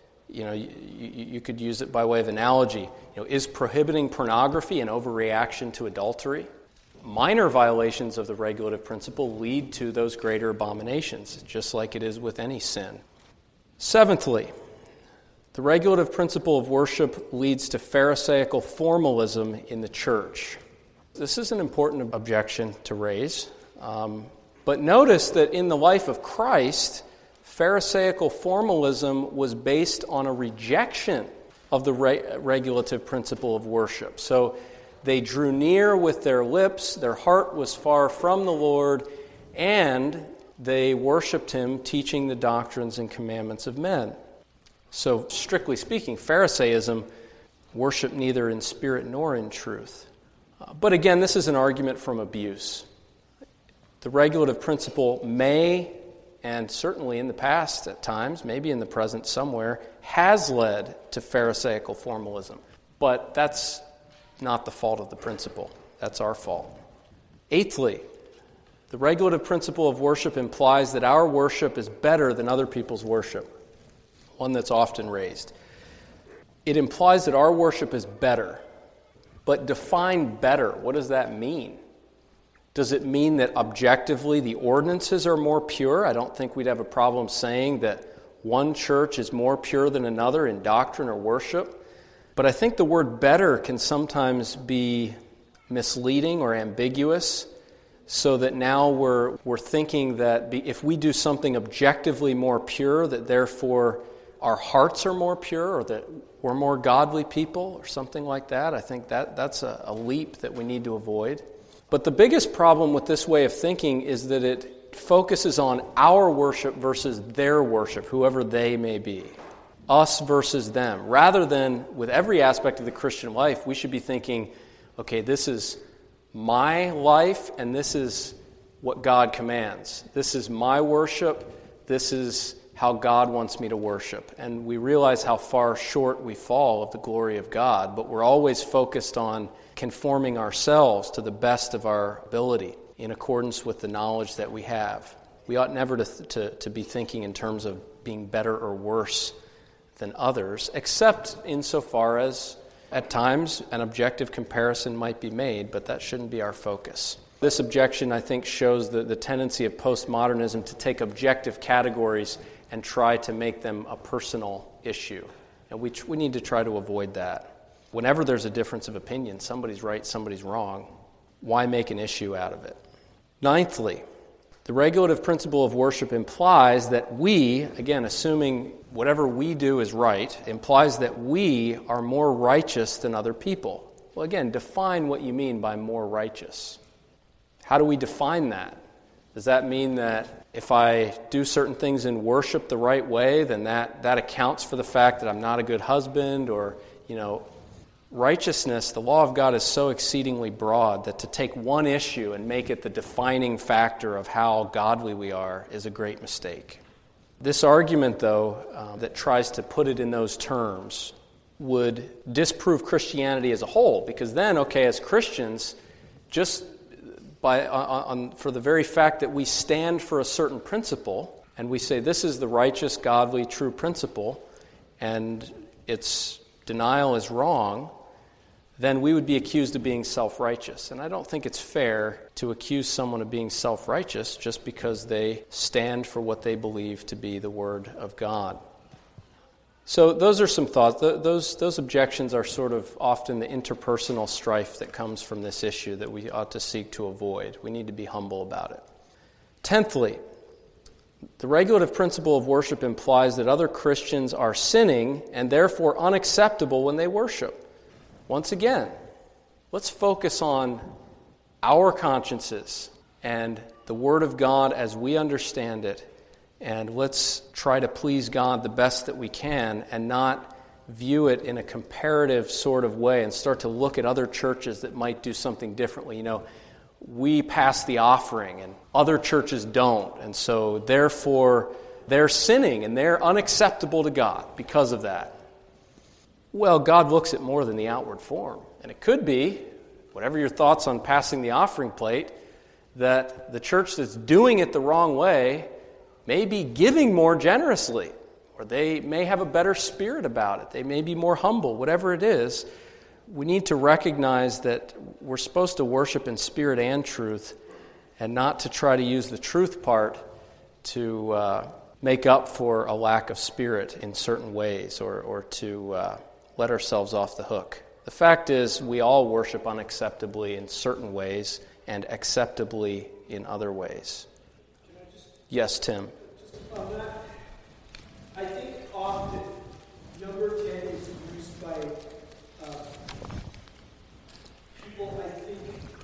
you could use it by way of analogy. Is prohibiting pornography an overreaction to adultery? Minor violations of the regulative principle lead to those greater abominations, just like it is with any sin. Seventhly, the regulative principle of worship leads to Pharisaical formalism in the church. This is an important objection to raise, but notice that in the life of Christ, Pharisaical formalism was based on a rejection of the regulative principle of worship. So they drew near with their lips, their heart was far from the Lord, and they worshipped Him, teaching the doctrines and commandments of men. So, strictly speaking, Pharisaism worshiped neither in spirit nor in truth. But again, this is an argument from abuse. The regulative principle may, and certainly in the past at times, maybe in the present somewhere, has led to Pharisaical formalism. But that's not the fault of the principle. That's our fault. Eighthly, the regulative principle of worship implies that our worship is better than other people's worship, one that's often raised. It implies that our worship is better. But define better. What does that mean? Does it mean that objectively the ordinances are more pure? I don't think we'd have a problem saying that one church is more pure than another in doctrine or worship. But I think the word better can sometimes be misleading or ambiguous, so that now we're thinking that if we do something objectively more pure, that therefore our hearts are more pure, or that we're more godly people, or something like that. I think that's a leap that we need to avoid. But the biggest problem with this way of thinking is that it focuses on our worship versus their worship, whoever they may be. Us versus them. Rather than, with every aspect of the Christian life, we should be thinking, okay, this is my life and this is what God commands. This is my worship. This is how God wants me to worship. And we realize how far short we fall of the glory of God, but we're always focused on conforming ourselves to the best of our ability in accordance with the knowledge that we have. We ought never to be thinking in terms of being better or worse than others, except insofar as at times an objective comparison might be made, but that shouldn't be our focus. This objection, I think, shows the tendency of postmodernism to take objective categories and try to make them a personal issue. And we need to try to avoid that. Whenever there's a difference of opinion, somebody's right, somebody's wrong, why make an issue out of it? Ninthly, the regulative principle of worship implies that we, again, assuming whatever we do is right, implies that we are more righteous than other people. Well, again, define what you mean by more righteous. How do we define that? Does that mean that if I do certain things in worship the right way, then that accounts for the fact that I'm not a good husband? Or, righteousness, the law of God is so exceedingly broad that to take one issue and make it the defining factor of how godly we are is a great mistake. This argument, though, that tries to put it in those terms would disprove Christianity as a whole, because then, as Christians, just for the very fact that we stand for a certain principle, and we say this is the righteous, godly, true principle, and its denial is wrong, then we would be accused of being self-righteous. And I don't think it's fair to accuse someone of being self-righteous just because they stand for what they believe to be the Word of God. So those are some thoughts. Those objections are sort of often the interpersonal strife that comes from this issue that we ought to seek to avoid. We need to be humble about it. Tenthly, the regulative principle of worship implies that other Christians are sinning and therefore unacceptable when they worship. Once again, let's focus on our consciences and the Word of God as we understand it, and let's try to please God the best that we can and not view it in a comparative sort of way and start to look at other churches that might do something differently. We pass the offering and other churches don't, and so therefore they're sinning and they're unacceptable to God because of that. Well, God looks at more than the outward form, and it could be, whatever your thoughts on passing the offering plate, that the church that's doing it the wrong way may be giving more generously, or they may have a better spirit about it. They may be more humble, whatever it is. We need to recognize that we're supposed to worship in spirit and truth, and not to try to use the truth part to make up for a lack of spirit in certain ways, or to let ourselves off the hook. The fact is, we all worship unacceptably in certain ways and acceptably in other ways. Yes, Tim. Just on that, I think often number 10 is used by people, I think,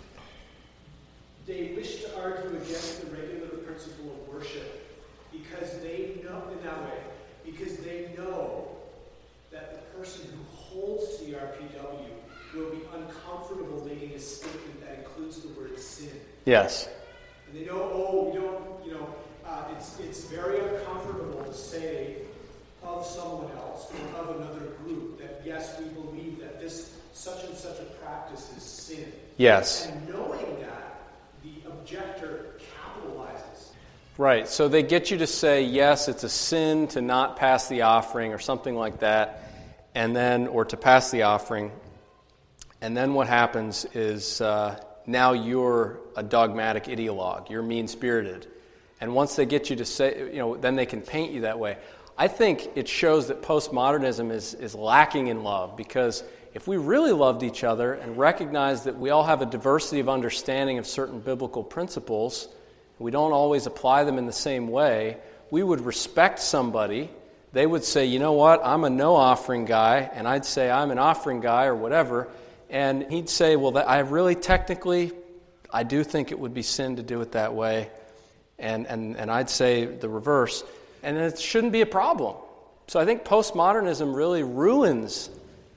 they wish to argue against the regulative principle of worship because they know, in that way, because they know that the person who holds to the RPW will be uncomfortable making a statement that includes the word sin. Yes. And they know, we don't, it's very uncomfortable to say of someone else or of another group that, yes, we believe that this such and such a practice is sin. Yes. And knowing that, the objector capitalizes. Right. So they get you to say, yes, it's a sin to not pass the offering or something like that, and then, or to pass the offering. And then what happens is now you're a dogmatic ideologue. You're mean-spirited. And once they get you to say, then they can paint you that way. I think it shows that postmodernism is lacking in love, because if we really loved each other and recognized that we all have a diversity of understanding of certain biblical principles, we don't always apply them in the same way, we would respect somebody. They would say, you know what, I'm a no-offering guy, and I'd say I'm an offering guy or whatever, and he'd say, well, I really technically, I do think it would be sin to do it that way, and I'd say the reverse, and it shouldn't be a problem. So I think postmodernism really ruins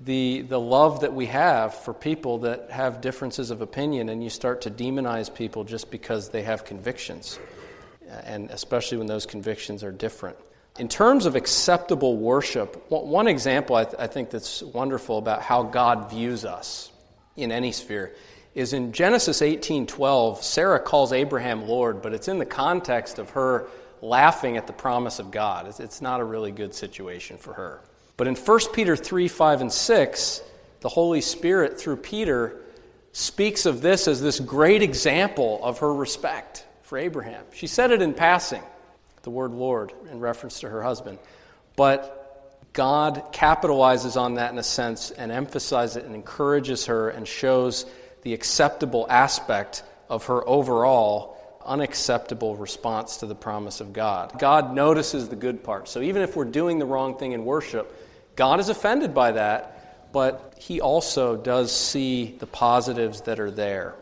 the love that we have for people that have differences of opinion, and you start to demonize people just because they have convictions, and especially when those convictions are different. In terms of acceptable worship, one example I think that's wonderful about how God views us in any sphere is in Genesis 18:12, Sarah calls Abraham Lord, but it's in the context of her laughing at the promise of God. It's not a really good situation for her. But in 1 Peter 3:5 and 6, the Holy Spirit, through Peter, speaks of this as this great example of her respect for Abraham. She said it in passing, the word Lord, in reference to her husband. But God capitalizes on that in a sense and emphasizes it and encourages her and shows the acceptable aspect of her overall unacceptable response to the promise of God. God notices the good part. So even if we're doing the wrong thing in worship, God is offended by that, but He also does see the positives that are there.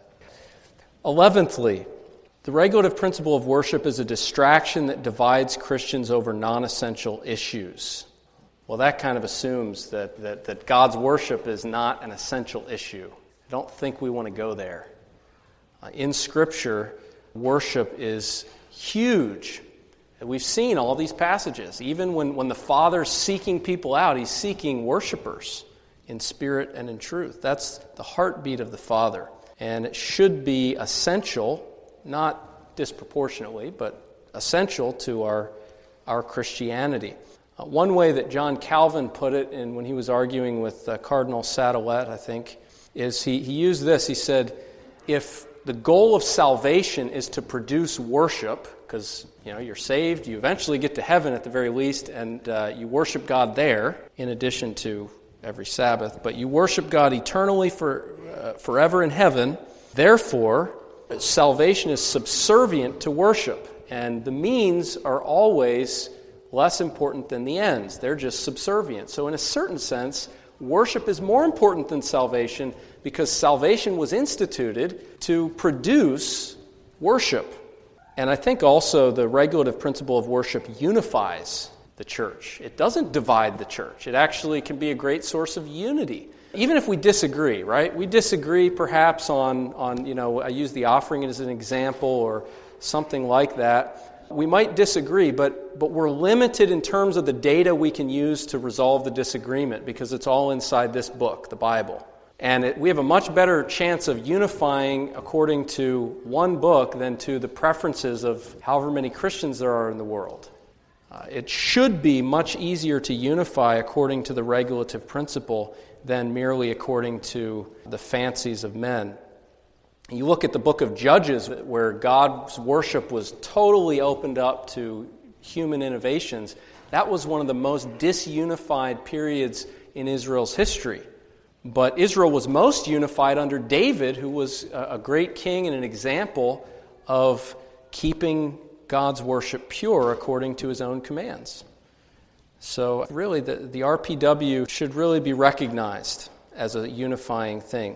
11thly, the regulative principle of worship is a distraction that divides Christians over non-essential issues. Well, that kind of assumes that God's worship is not an essential issue. I don't think we want to go there. In Scripture, worship is huge. We've seen all these passages. Even when the Father's seeking people out, He's seeking worshipers in spirit and in truth. That's the heartbeat of the Father. And it should be essential, not disproportionately, but essential to our Christianity. One way that John Calvin put it, when he was arguing with Cardinal Sadolet, I think, is he used this. He said, if the goal of salvation is to produce worship, because you're saved, you eventually get to heaven at the very least, and you worship God there, in addition to every Sabbath, but you worship God eternally forever in heaven. Therefore, salvation is subservient to worship, and the means are always less important than the ends. They're just subservient. So in a certain sense, worship is more important than salvation because salvation was instituted to produce worship. And I think also the regulative principle of worship unifies the church. It doesn't divide the church. It actually can be a great source of unity. Even if we disagree, right? We disagree perhaps on I use the offering as an example or something like that. We might disagree, but we're limited in terms of the data we can use to resolve the disagreement because it's all inside this book, the Bible. And we have a much better chance of unifying according to one book than to the preferences of however many Christians there are in the world. It should be much easier to unify according to the regulative principle than merely according to the fancies of men. You look at the book of Judges, where God's worship was totally opened up to human innovations. That was one of the most disunified periods in Israel's history. But Israel was most unified under David, who was a great king and an example of keeping God's worship pure according to His own commands. So really, the RPW should really be recognized as a unifying thing.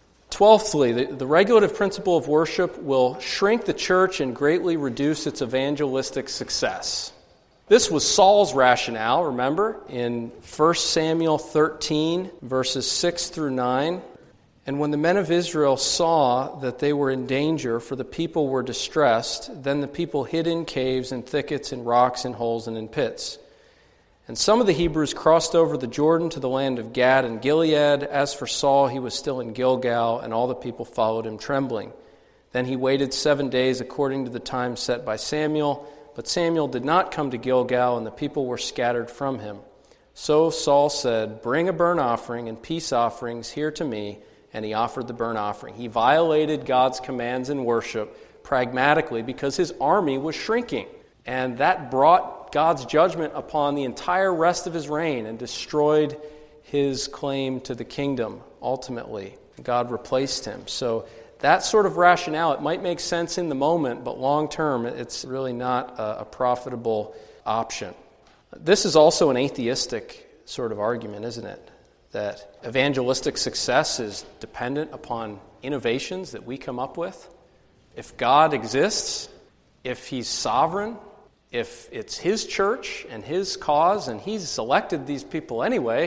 12thly, the regulative principle of worship will shrink the church and greatly reduce its evangelistic success. This was Saul's rationale, remember, in 1 Samuel 13, verses 6 through 9. And when the men of Israel saw that they were in danger, for the people were distressed, then the people hid in caves and thickets and rocks and holes and in pits. And some of the Hebrews crossed over the Jordan to the land of Gad and Gilead. As for Saul, he was still in Gilgal, and all the people followed him trembling. Then he waited 7 days according to the time set by Samuel. But Samuel did not come to Gilgal, and the people were scattered from him. So Saul said, "Bring a burnt offering and peace offerings here to me." And he offered the burnt offering. He violated God's commands in worship pragmatically because his army was shrinking. And that brought God's judgment upon the entire rest of his reign and destroyed his claim to the kingdom, ultimately. God replaced him. So that sort of rationale, it might make sense in the moment, but long term, it's really not a profitable option. This is also an atheistic sort of argument, isn't it? That evangelistic success is dependent upon innovations that we come up with. If God exists, if He's sovereign, if it's His church and His cause, and He's selected these people anyway,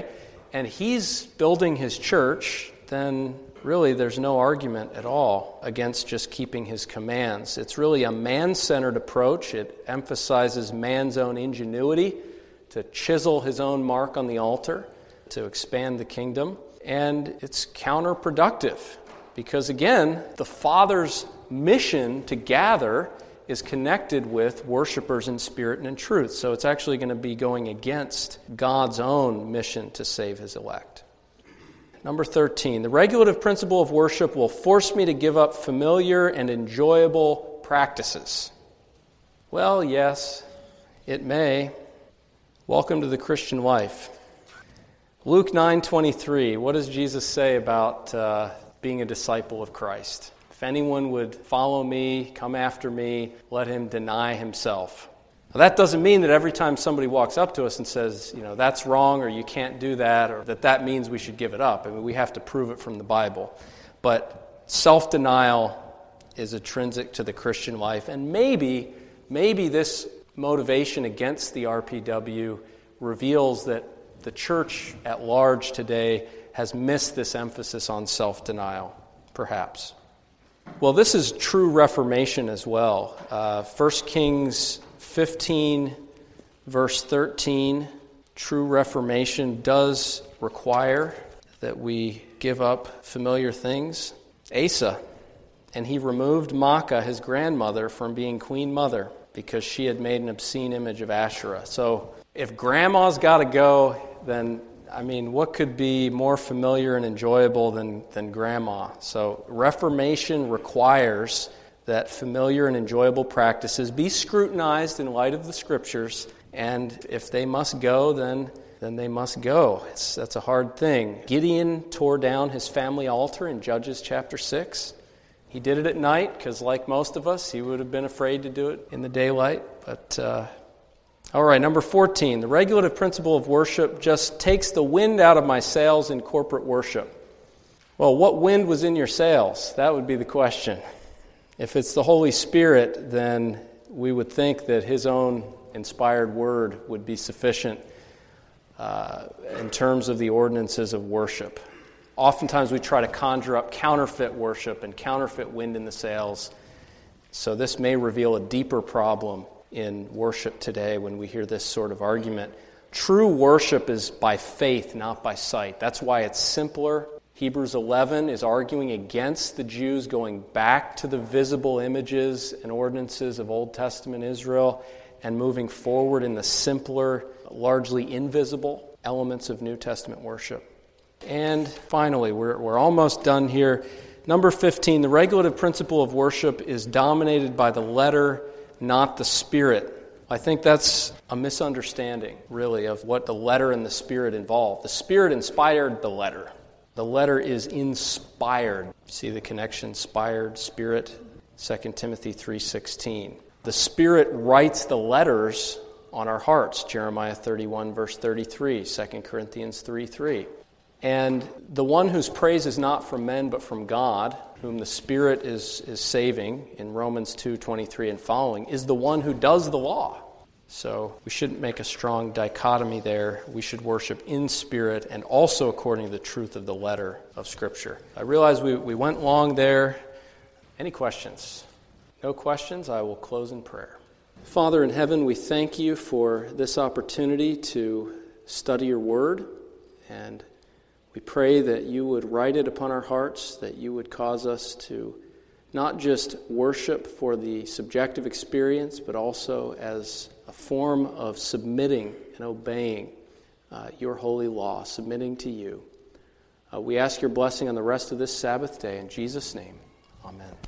and he's building his church, then really there's no argument at all against just keeping his commands. It's really a man-centered approach. It emphasizes man's own ingenuity to chisel his own mark on the altar, to expand the kingdom. And it's counterproductive because, again, the Father's mission to gather is connected with worshipers in spirit and in truth. So it's actually going to be going against God's own mission to save his elect. Number 13, the regulative principle of worship will force me to give up familiar and enjoyable practices. Well, yes, it may. Welcome to the Christian life. Luke 9:23, what does Jesus say about being a disciple of Christ? If anyone would follow me, come after me, let him deny himself. Now, that doesn't mean that every time somebody walks up to us and says, that's wrong or you can't do that, or that means we should give it up. I mean, we have to prove it from the Bible. But self-denial is intrinsic to the Christian life. And maybe this motivation against the RPW reveals that the church at large today has missed this emphasis on self-denial, perhaps. Well, this is true Reformation as well. 1 Kings 15, verse 13, true Reformation does require that we give up familiar things. Asa, and he removed Maacah, his grandmother, from being queen mother because she had made an obscene image of Asherah. So if grandma's got to go, then, what could be more familiar and enjoyable than grandma? So Reformation requires that familiar and enjoyable practices be scrutinized in light of the Scriptures, and if they must go, then they must go. That's a hard thing. Gideon tore down his family altar in Judges chapter 6. He did it at night because, like most of us, he would have been afraid to do it in the daylight. But all right, number 14, the regulative principle of worship just takes the wind out of my sails in corporate worship. Well, what wind was in your sails? That would be the question. If it's the Holy Spirit, then we would think that his own inspired word would be sufficient in terms of the ordinances of worship. Oftentimes we try to conjure up counterfeit worship and counterfeit wind in the sails. So this may reveal a deeper problem in worship today when we hear this sort of argument. True worship is by faith, not by sight. That's why it's simpler. Hebrews 11 is arguing against the Jews going back to the visible images and ordinances of Old Testament Israel and moving forward in the simpler, largely invisible elements of New Testament worship. And finally, we're almost done here. Number 15, the regulative principle of worship is dominated by the letter, not the spirit. I think that's a misunderstanding, really, of what the letter and the spirit involve. The spirit inspired the letter. The letter is inspired. See the connection, inspired, spirit, 2 Timothy 3:16. The Spirit writes the letters on our hearts, Jeremiah 31, verse 33, 2 Corinthians 3:3. And the one whose praise is not from men but from God, whom the Spirit is saving, in Romans 2:23 and following, is the one who does the law. So we shouldn't make a strong dichotomy there. We should worship in spirit and also according to the truth of the letter of Scripture. I realize we went long there. Any questions? No questions? I will close in prayer. Father in heaven, we thank you for this opportunity to study your word, and we pray that you would write it upon our hearts, that you would cause us to not just worship for the subjective experience, but also as a form of submitting and obeying your holy law, submitting to you. We ask your blessing on the rest of this Sabbath day. In Jesus' name, amen.